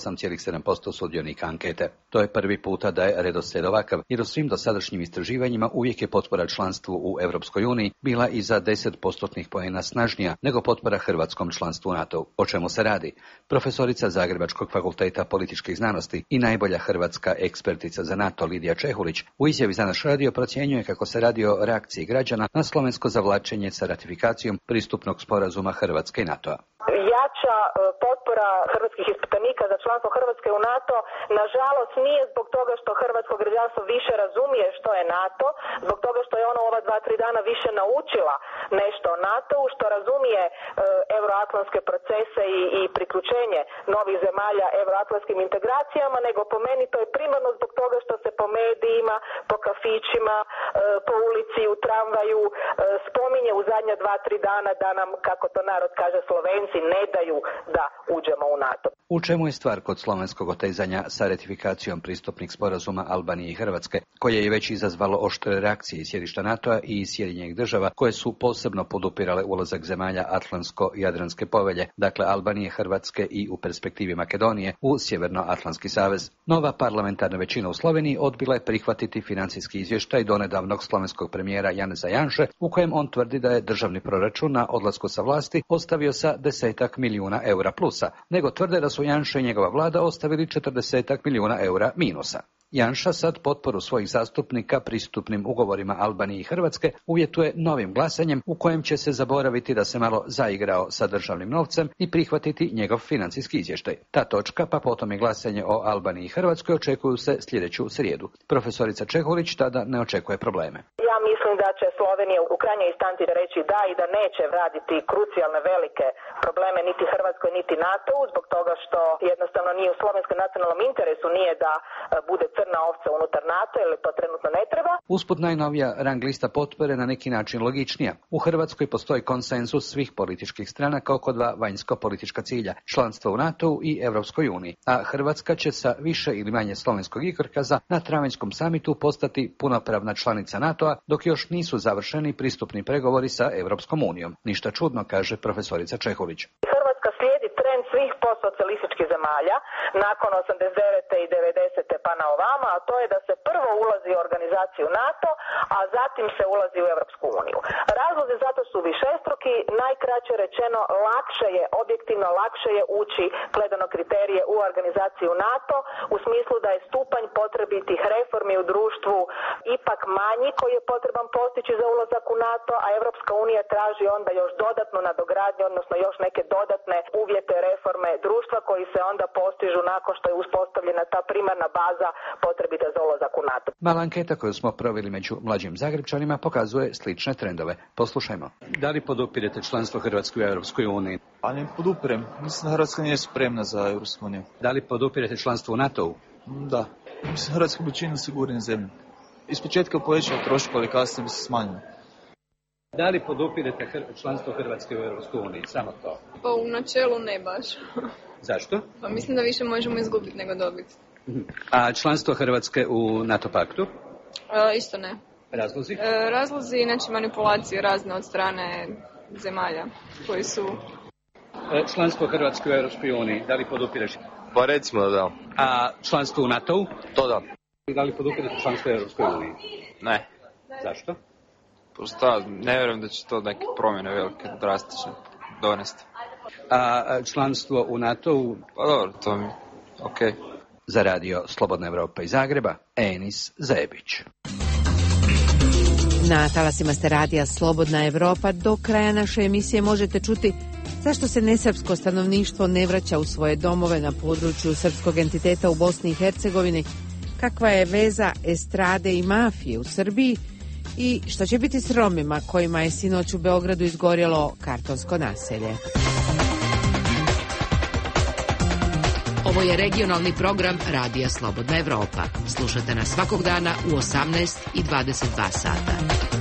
58,7% sudionika ankete. To je prvi puta da je redoslijed ovakav, jer u svim dosadašnjim istraživanjima uvijek je potpora članstvu u Europskoj uniji bila i za 10% poena snažnija nego potpora hrvatskom članstvu u NATO. O čemu se radi? Profesorica Zagrebačkog fakulteta političkih znanosti i najbolja hrvatska ekspertica za NATO Lidija Čehulić u izjavi za naš radio procjenjuje kako se radi o reakciji građana na slovensko zavlačenje sa ratifikacijom pristupnog sporazuma Hrvatske i NATO-a. Jača potpora hrvatskih ispitanika za članstvo Hrvatske u NATO, nažalost, nije zbog toga što hrvatsko građanstvo više razumije što je NATO, zbog toga što je ono ova 2-3 dana više naučila nešto o NATO-u, što razumije euroatlantske procese i priključenje novih zemalja euroatlantskim integracijama, nego po meni to je primarno zbog toga što se po medijima, po kafićima, po ulici, u tramvaju spominje u zadnja 2-3 dana da nam, kako to narod kaže, Slovenci ne daju da uđemo u NATO. U čemu je stvar kod slovenskog otezanja sa ratifikacijom pristupnih sporazuma Albanije i Hrvatske, koje je već izazvalo oštre reakcije iz sjedišta NATO-a i iz Sjedinjenih država, koje su posebno podupirale ulazak zemalja Atlantsko-Jadranske povelje, dakle Albanije, Hrvatske i u perspektivi Makedonije u Sjevernoatlantski savez. Nova parlamentarna većina u Sloveniji odbila je prihvatiti financijski izvještaj donedavnog slovenskog premijera Janeza Janše, u kojem on tvrdi da je državni proračun na odlasku sa vlasti ostavio sa 10 milijuna eura plusa, nego tvrde da su Janša i njegova vlada ostavili 40 milijuna eura minusa. Janša sad potporu svojih zastupnika pristupnim ugovorima Albanije i Hrvatske uvjetuje novim glasanjem u kojem će se zaboraviti da se malo zaigrao sa državnim novcem i prihvatiti njegov financijski izvještaj. Ta točka, pa potom i glasanje o Albaniji i Hrvatskoj očekuju se sljedeću srijedu. Profesorica Čehulić tada ne očekuje probleme. Ja mislim da će Slovenija u krajnjoj instanci reći da i da neće raditi krucijalne velike probleme vrijeme niti Hrvatskoj niti NATO-u, zbog toga što jednostavno nije u slovenskom nacionalnom interesu, nije da bude crna ovca unutar NATO, jer to trenutno ne treba. Usput najnovija rang lista potpore na neki način logičnija. U Hrvatskoj postoji konsenzus svih političkih stranaka oko dva vanjsko-politička cilja, članstvo u NATO-u i Europskoj uniji, a Hrvatska će sa više ili manje slovenskog igrokaza na travanjskom samitu postati punopravna članica NATO-a, dok još nisu završeni pristupni pregovori sa Europskom unijom. Ništa čudno, kaže profesorica Čehović. Hrvatska slijedi trend svih postsocijalističkih zemalja nakon 89. i 90. pa na ovama, a to je da se prvo ulazi u organizaciju NATO, a zatim se ulazi u Europsku uniju. Razlozi zato su višestruki, najkraće rečeno lakše je, objektivno lakše je ući gledano kriterije u organizaciju NATO, u smislu da je stupanj potrebitih reformi u društvu ipak manji koji je potreban postići za ulazak u NATO, a Europska unija traži onda još dodatnu nadogradnju, odnosno još neke dodatne uvjete reforme društva koji se onda postižu nakon što je uspostavljena ta primarna baza potrebita za ulazak u NATO. Mala anketa koju smo proveli među mlađim Zagrebčanima pokazuje slične trendove. Poslušajmo. Da li podupirete članstvo Hrvatske u Europskoj uniji? Pa ne podupirem. Mislim da Hrvatska nije spremna za Europsku uniju. Da li podupirete članstvo u NATO-u? Da. Mislim Hrvatska bi učinila sigurnije zemlje. Ispočetka povećala troškove, ali kasnije bi se smanjila. Da li podupirete članstvo Hrvatske u Europskoj uniji? Samo to. Pa u načelu ne baš. Zašto? Pa mislim da više možemo izgubiti nego dobiti. A članstvo Hrvatske u NATO paktu? Isto ne. Razlozi? Razlozi, znači manipulacije razne od strane zemalja koji su... Članstvo Hrvatske u Europskoj uniji, da li podupireš? Pa recimo da. A članstvo u NATO-u? To da. Da li podupirate članstvo u Europskoj uniji? Ne. Zašto? Prosto ne vjerujem da će to neke promjene velike, drastične donesti. A članstvo u NATO-u? Pa dobro, to mi okej. Za radio Slobodna Evropa iz Zagreba, Enis Zebić. Na talasima ste radija Slobodna Evropa. Do kraja naše emisije možete čuti zašto se nesrpsko stanovništvo ne vraća u svoje domove na području srpskog entiteta u Bosni i Hercegovini, kakva je veza estrade i mafije u Srbiji i što će biti s Romima kojima je sinoć u Beogradu izgorjelo kartonsko naselje. Ovo je regionalni program Radija Slobodna Evropa. Slušajte nas svakog dana u 18 i 22 sata.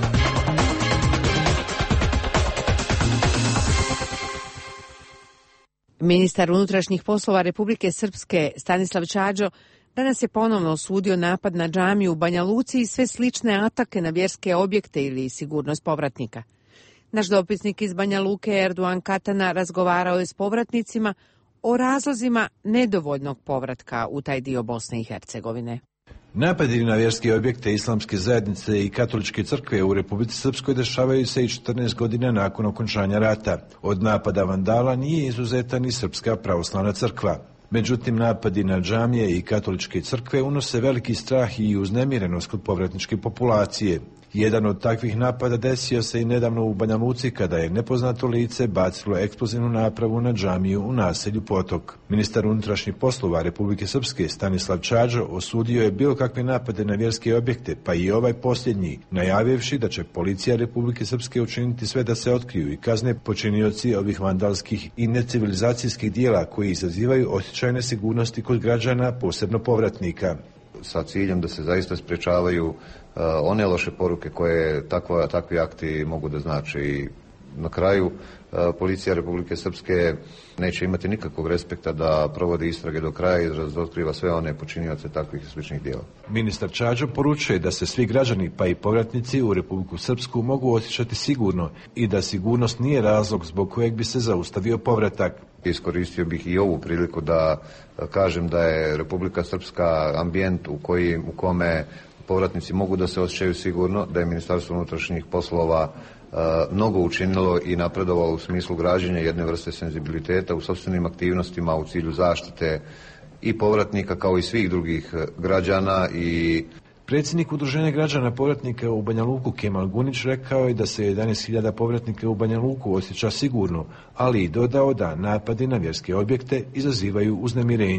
Ministar unutrašnjih poslova Republike Srpske Stanislav Čađo danas je ponovno osudio napad na džamiju u Banja Luci i sve slične atake na vjerske objekte ili sigurnost povratnika. Naš dopisnik iz Banja Luke Erdogan Katana razgovarao je s povratnicima o razlozima nedovoljnog povratka u taj dio Bosne i Hercegovine. Napadi na vjerske objekte islamske zajednice i katoličke crkve u Republici Srpskoj dešavaju se i 14 godina nakon okončanja rata. Od napada vandala nije izuzeta ni Srpska pravoslavna crkva. Međutim, napadi na džamije i katoličke crkve unose veliki strah i uznemirenost kod povratničke populacije. Jedan od takvih napada desio se i nedavno u Banja Luci kada je nepoznato lice bacilo eksplozivnu napravu na džamiju u naselju Potok. Ministar unutrašnjih poslova Republike Srpske Stanislav Čađo osudio je bilo kakve napade na vjerske objekte, pa i ovaj posljednji, najavivši da će policija Republike Srpske učiniti sve da se otkriju i kazne počinioci ovih vandalskih i necivilizacijskih dijela koji izazivaju osjećaj nesigurnosti kod građana, posebno povratnika. Sa ciljem da se zaista sprečavaju one loše poruke koje takvi akti mogu da znači. I na kraju policija Republike Srpske neće imati nikakvog respekta da provodi istrage do kraja i razotkriva sve one počinioce takvih sličnih djela. Ministar Čađo poručuje da se svi građani pa i povratnici u Republiku Srpsku mogu osjećati sigurno i da sigurnost nije razlog zbog kojeg bi se zaustavio povratak. Iskoristio bih i ovu priliku da kažem da je Republika Srpska ambijent u kome povratnici mogu da se osjećaju sigurno, da je Ministarstvo unutrašnjih poslova mnogo učinilo i napredovalo u smislu građenja jedne vrste senzibiliteta u sopstvenim aktivnostima u cilju zaštite i povratnika kao i svih drugih građana. I predsjednik Udruženja građana povratnika u Banja Luku Kemal Gunić rekao je da se 11.000 povratnika u Banja Luku osjeća sigurno, ali i dodao da napadi na vjerske objekte izazivaju uznemirenje.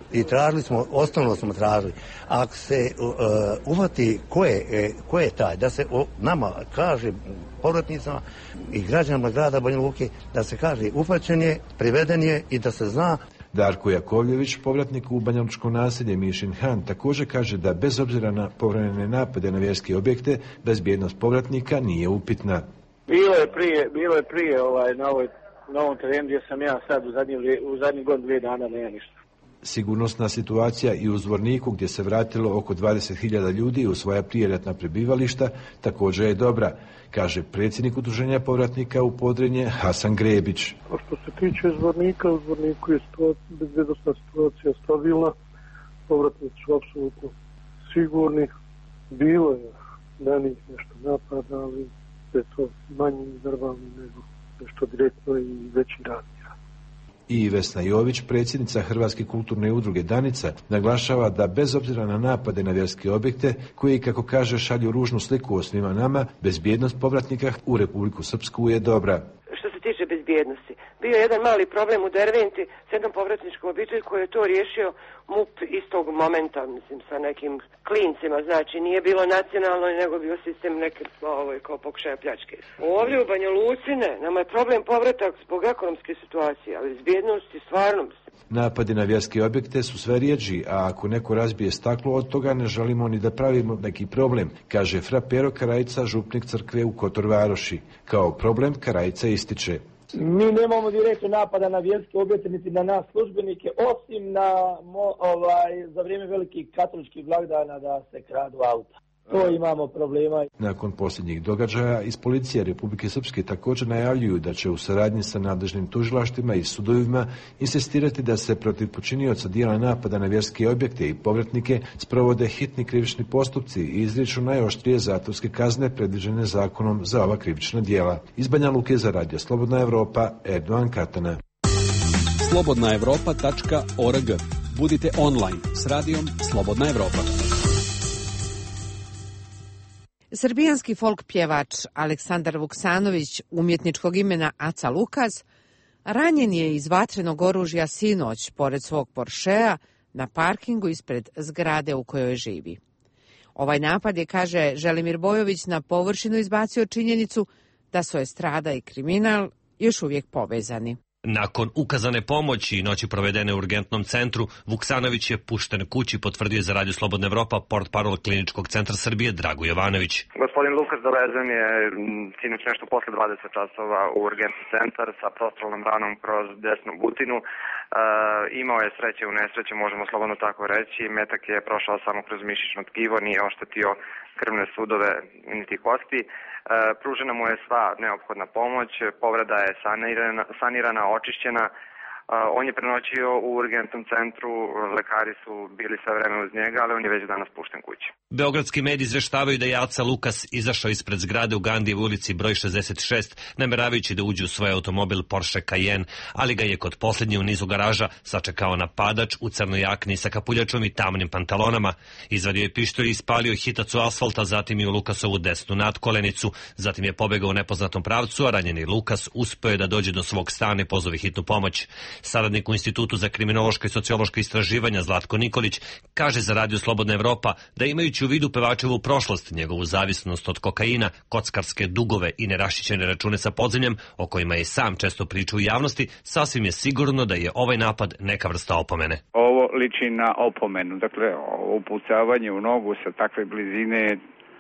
I tražili smo, osnovno smo tražili, ako se uvati ko je taj, da se nama kaže, povratnicama i građanima grada Banja Luke, da se kaže uhvaćen je, priveden je i da se zna. Darko Jakovljević, povratnik u banjalučko naselje Mišin Han, također kaže da bez obzira na povremene napade na vjerske objekte, bezbjednost povratnika nije upitna. Bilo je prije na ovom terenu gdje sam ja sad u zadnjih godinu 2 dana nema ništa. Sigurnosna situacija i u Zvorniku, gdje se vratilo oko 20.000 ljudi u svoja prijeratna prebivališta, također je dobra, kaže predsjednik udruženja povratnika u Podrinje Hasan Grebić. A što se tiče Zvornika, u Zvorniku je bezbjednosna situacija stabilna, povratnici su apsolutno sigurni. Bilo je na njih nešto napada, ali je to manje verbalno nego nešto direktno i veći rad. I Vesna Jović, predsjednica Hrvatske kulturne udruge Danica, naglašava da bez obzira na napade na vjerske objekte, koji, kako kaže, šalju ružnu sliku o svima nama, bezbjednost povratnika u Republiku Srpsku je dobra. Što se tiče bezbjednosti, bio je jedan mali problem u Derventi s jednom povratničkom obitelji koji je to riješio MUP istog momenta, mislim, sa nekim klincima, znači nije bilo nacionalno, nego bio sistem neke kao pokušaja pljačke. Ovdje u Banja Luci ne, nama je problem povratak zbog ekonomske situacije, ali bezbjednosti stvarno. Napadi na vjerske objekte su sve rijeđi, a ako neko razbije staklo, od toga ne želimo ni da pravimo neki problem, kaže fra Pero Karajica, župnik crkve u Kotor Varoši. Kao problem Karajica ističe: mi nemamo direktno napada na vjerske objekte niti na nas službenike, osim za vrijeme velikih katoličkih blagdana da se kradu auta. To imamo problema. Nakon posljednjih događaja iz policije Republike Srpske također najavljuju da će u saradnji sa nadležnim tužilaštvima i sudovima insistirati da se protiv počinioca djela napada na vjerske objekte i povratnike sprovode hitni krivični postupci i izriču najoštrije zatvorske kazne predviđene zakonom za ova krivična djela. Iz Banja Luke za Radio Slobodna Evropa, Erdogan Katana. slobodnaevropa.org. Budite online s radijom Slobodna Evropa. Srbijanski folk pjevač Aleksandar Vuksanović, umjetničkog imena Aca Lukas, ranjen je iz vatrenog oružja sinoć pored svog Porschea na parkingu ispred zgrade u kojoj živi. Ovaj napad je, kaže Želimir Bojović, na površinu izbacio činjenicu da su estrada i kriminal još uvijek povezani. Nakon ukazane pomoći i noći provedene u urgentnom centru, Vuksanović je pušten kući, potvrdio je za Radio Slobodna Evropa portparol Kliničkog centra Srbije Drago Jovanović. Gospodin Lukas dovezen je sinoć nešto posle 20 časova u urgentni centar sa prostrelnom ranom kroz desnu butinu. Imao je sreće u nesreće, možemo slobodno tako reći. Metak je prošao samo kroz mišićno tkivo, nije oštetio krvne sudove niti kosti. Pružena mu je sva neophodna pomoć, povreda je sanirana, očišćena. On je prenoćio u urgentnom centru, lekari su bili sve vreme uz njega, ali on je već danas pušten kući. Beogradski mediji izveštavaju da je Aca Lukas izašao ispred zgrade u Gandijevoj ulici broj 66, nameravajući da uđe u svoj automobil Porsche Cayenne, ali ga je kod posljednje u nizu garaža sačekao napadač u crnoj jakni sa kapuljačom i tamnim pantalonama. Izvadio je pištolj i ispalio hitac u asfalta, zatim i u Lukasovu desnu nadkolenicu, zatim je pobegao u nepoznatom pravcu, a ranjeni Lukas uspeo je da dođe do svog stana i pozove hitnu pomoć. Saradnik u Institutu za kriminološko i sociološko istraživanja Zlatko Nikolić kaže za Radio Slobodna Evropa da imajući u vidu pevačevu prošlost, njegovu zavisnost od kokaina, kockarske dugove i neraščićene račune sa podzemljem, o kojima je sam često priča u javnosti, sasvim je sigurno da je ovaj napad neka vrsta opomene. Ovo liči na opomenu, dakle upucavanje u nogu sa takve blizine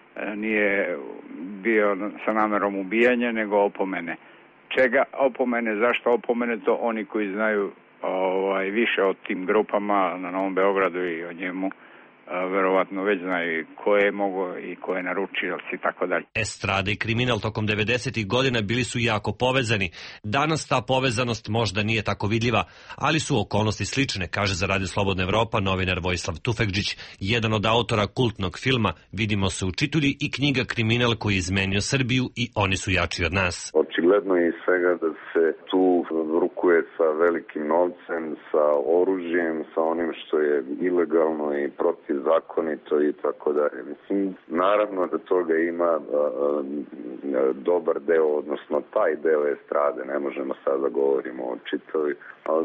nije bio sa namerom ubijanja, nego opomene. Čega opomene, zašto opomene, to oni koji znaju više o tim grupama na Novom Beogradu i o njemu verovatno već znaju ko je mogao i ko je naručio i tako dalje. Estrada i kriminal tokom 90. godina bili su jako povezani. Danas ta povezanost možda nije tako vidljiva, ali su okolnosti slične, kaže za Radio Slobodna Evropa novinar Vojislav Tufekđić, jedan od autora kultnog filma Vidimo se u čitulji i knjiga Kriminal koji je izmenio Srbiju i Oni su jači od nas. Očigledno je iz svega da se tu rukuje sa velikim novcem, sa oružjem, sa onim što je ilegalno i protivzakonito i tako dalje. Mislim, naravno da toga ima dobar deo, odnosno taj deo estrade, ne možemo sad da govorimo o čitavi, ali taj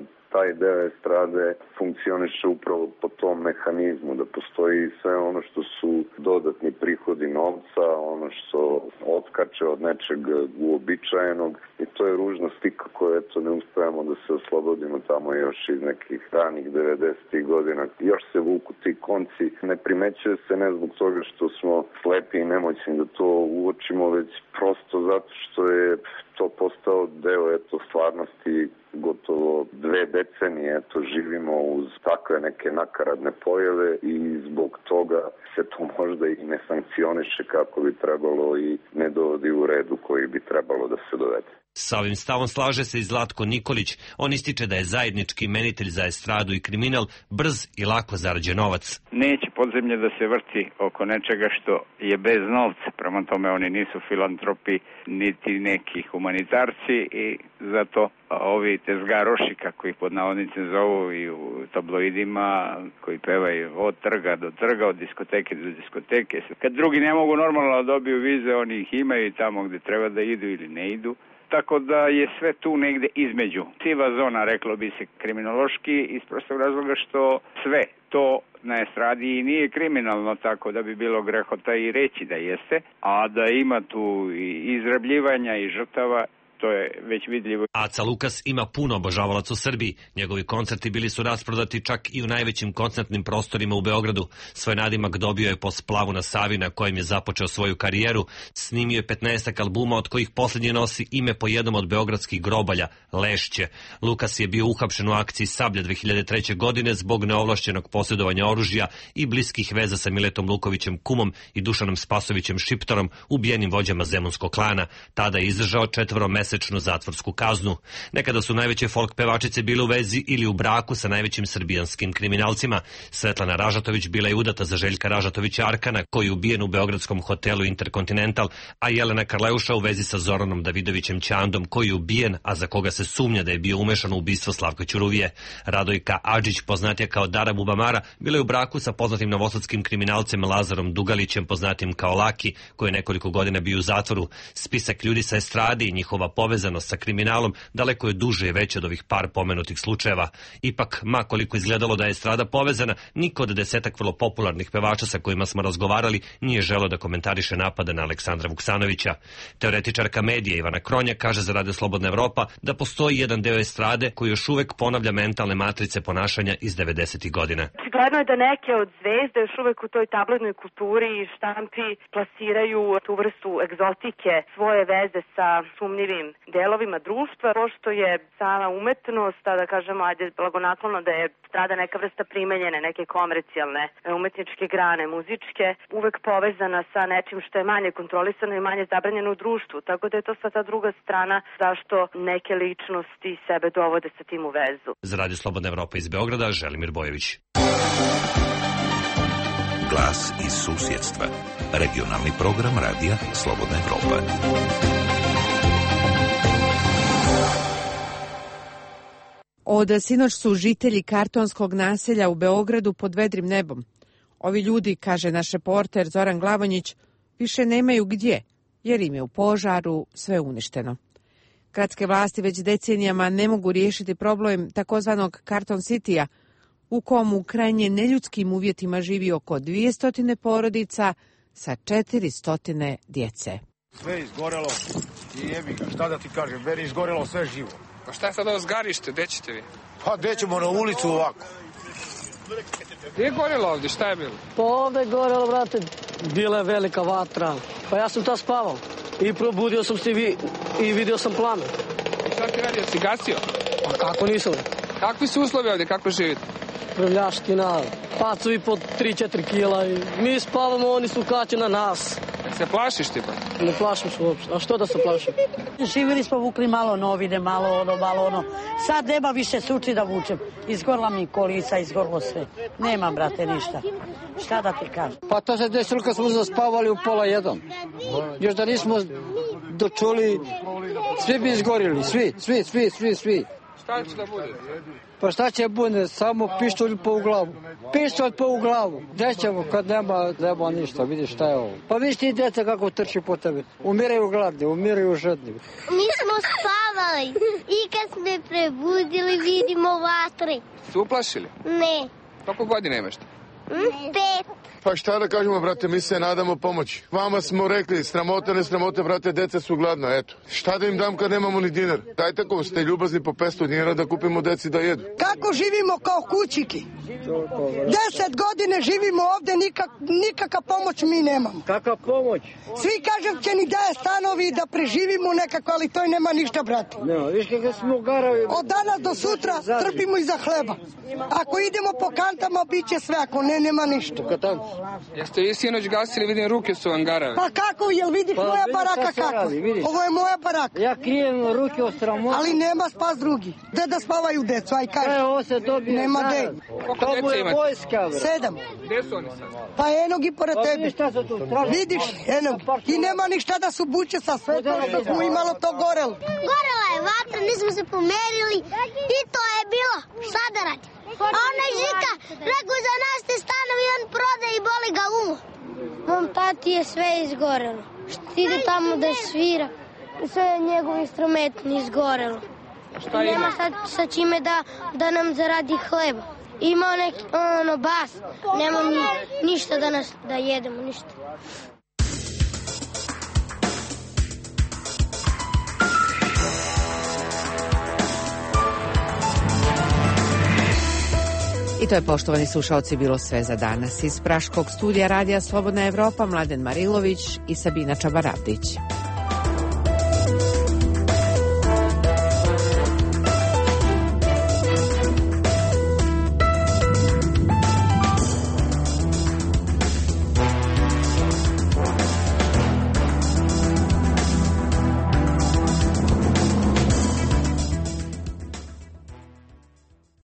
taj deo estrade funkcioniše upravo po tom mehanizmu, da postoji sve ono što su dodatni prihodi novca, ono što odskače od nečeg uobičajenog i to je ružna slika koju eto ne uspevamo da se oslobodimo tamo još iz nekih ranih 90. godina. Još se vuku ti konci, ne primećuje se ne zbog toga što smo slepi i nemoćni da to uočimo, već prosto zato što je to postao deo stvarnosti gotovo 2 decenije živimo uz takve neke nakaradne pojave i zbog toga se to možda i ne sankcioniše kako bi trebalo i ne dovodi u redu koji bi trebalo da se dovede. Sa ovim stavom slaže se i Zlatko Nikolić. On ističe da je zajednički imenitelj za estradu i kriminal brz i lako zarađen novac. Neće podzemlje da se vrti oko nečega što je bez novca. Prema tome oni nisu filantropi niti neki humanitarci i zato ovi tezgaroši, kako ih pod navodnicima zovu i u tabloidima, koji pevaju od trga do trga, od diskoteke do diskoteke. Kad drugi ne mogu normalno da dobiju vize, oni ih imaju tamo gde treba da idu ili ne idu. Tako da je sve tu negde između. Siva zona, reklo bi se kriminološki, iz prostog razloga što sve to na estradi i nije kriminalno, tako da bi bilo grehota i reći da jeste, a da ima tu i izrabljivanja i žrtava, to je već vidljivo. Aca Lukas ima puno obožavalaca u Srbiji. Njegovi koncerti bili su rasprodati čak i u najvećim koncertnim prostorima u Beogradu. Svoj nadimak dobio je po Splavu na Savi, na kojem je započeo svoju karijeru. Snimio je 15 albuma, od kojih posljednji nosi ime po jednom od beogradskih grobalja, Lešće. Lukas je bio uhapšen u akciji Sablja 2003. godine zbog neovlašćenog posjedovanja oružja i bliskih veza sa Miletom Lukovićem Kumom i Dušanom Spasovićem Šiptarom, ubijenim vođama zemunskog klana. Tada je izdržao 4-mesečnu zatvorsku kaznu. Nekada su najveće folk pevačice bile u vezi ili u braku sa najvećim srbijanskim kriminalcima. Svetlana Ražatović bila je udata za Željka Ražatovića Arkana, koji je ubijen u beogradskom hotelu Intercontinental, a Jelena Karleuša u vezi sa Zoranom Davidovićem Ćandom, koji je ubijen, a za koga se sumnja da je bio umešan u ubistvo Slavka Ćuruvije. Radojka Adžić, poznatija kao Dara Bubamara, bila je u braku sa poznatim novosadskim kriminalcem Lazarom Dugalićem, poznatim kao Laki, koji je nekoliko godina bio u zatvoru. Spisak ljudi sa estrade i njihova povezanost sa kriminalom daleko je duže i veće od ovih par pomenutih slučajeva. Ipak, ma koliko izgledalo da je estrada povezana, niko od 10 vrlo popularnih pevača sa kojima smo razgovarali nije želeo da komentariše napade na Aleksandra Vuksanovića. Teoretičarka medija Ivana Kronja kaže za Radio Slobodna Evropa da postoji jedan deo estrade koji još uvek ponavlja mentalne matrice ponašanja iz 90. godina. Očigledno je da neke od zvezde još uvek u toj tabloidnoj kulturi i štampi plasiraju tu vrstu egzotike, svoje veze sa sumnjivim delovima društva, pošto je sama umetnost, da kažemo, ajde blagonaklono da je strada neka vrsta primenjene, neke komercijalne umetničke grane, muzičke, uvek povezana sa nečim što je manje kontrolisano i manje zabranjeno u društvu, tako da je to sva ta druga strana zašto neke ličnosti sebe dovode sa tim u vezu. Za Radio Slobodna Evropa iz Beograda, Želimir Bojović. Glas iz susjedstva. Regionalni program Radija Slobodna Evropa. Od sinoć su žitelji kartonskog naselja u Beogradu pod vedrim nebom. Ovi ljudi, kaže naš reporter Zoran Glavonjić, više nemaju gdje, jer im je u požaru sve uništeno. Gradske vlasti već decenijama ne mogu riješiti problem takozvanog Karton City-a, u kom u krajnje neljudskim uvjetima živi oko 200 porodica sa 400 djece. Sve izgorelo i jebi ga, šta da ti kažem, meni izgorelo sve živo. Pa šta je sad ovo zgarište, gde ćete vi? Pa gde ćemo, na ulicu ovako. Gdje je gorelo ovdje, šta je bilo? Pa ovdje je gorelo, brate, bila je velika vatra. Pa ja sam ta spavao i probudio sam se i vidio sam plamen. I šta ti radio, si gasio? Pa kako nisam? Kakvi su uslovi ovdje, kako živite? Prljaština, pacovi po 3-4 kila i mi spavamo, oni su kaći na nas. Se plašiš ti pa? Ne plašim se uopšte. A što da se plašim? Živjeli smo, vukli malo novine, malo ono. Sad nema više suči da vučem. Izgorila mi kolica, izgorilo sve. Nema, brate, ništa. Šta da ti kažem? Pa to se desilo kad smo zaspavali u 12:30. Još da nismo dočuli, svi bi izgorili, svi. Šta će da bude? Pa šta će bude, samo pištolj po u glavu. Pištolj po u glavu. Gde ćemo kad nema ništa, vidiš šta je ovo. Pa vidiš ti djeca kako trči po tebi. Umiraju gladni, umiraju žedni. Mi smo spavali spavali. I kad sme prebudili vidimo vatre. Su uplašili? Ne. Koliko godina imaš? 5. Pa šta da kažemo, brate, mi se nadamo pomoći. Vama smo rekli, sramote, ne sramote, brate, deca su gladna, eto. Šta da im dam kad nemamo ni dinar? Dajte ako ste ljubazni po 500 dinara da kupimo deci da jedu. Kako živimo kao kućiki? 10 godine živimo ovde, nikakva pomoć mi nemamo. Kakva pomoć? Svi kažem će ni daje stanovi da preživimo nekako, ali to i nema ništa, brate. Viš kako smo garavi. Od danas do sutra trpimo i za hleba. Ako idemo po kantama, bit će sve, ako ne, nema ništa. Jeste vi sinoć gasili, vidim ruke su vam garave. Pa kako, jel vidiš moja baraka kako? Ovo je moja baraka. Ja krijem ruke od sramota. Ali nema spas drugi. Gde da spavaju decu, aj kaži. Ovo se dobije. Nema dej. Koliko dece imate? Vojska, 7. Gde su oni sad? Pa enog i pored tebe. Vidiš, enog. I nema ništa da su buče sa sve to što smo imalo to gorelo. Gorela je vatra, nismo se pomerili i to je bilo. Šta da radi? A onaj Žika, rekao za nas te stanovi, on proda i boli ga umo. Mom tati je sve izgorelo. Ide tamo da svira. Sve je njegov instrument izgorelo. Šta ima? Nema sad sa čime da nam zaradi hleba. Imao neki bas, nema ništa da jedemo, ništa. I to je, poštovani slušaoci, bilo sve za danas. Iz Praškog studija Radija Slobodna Evropa, Mladen Marilović i Sabina Čabaravdić.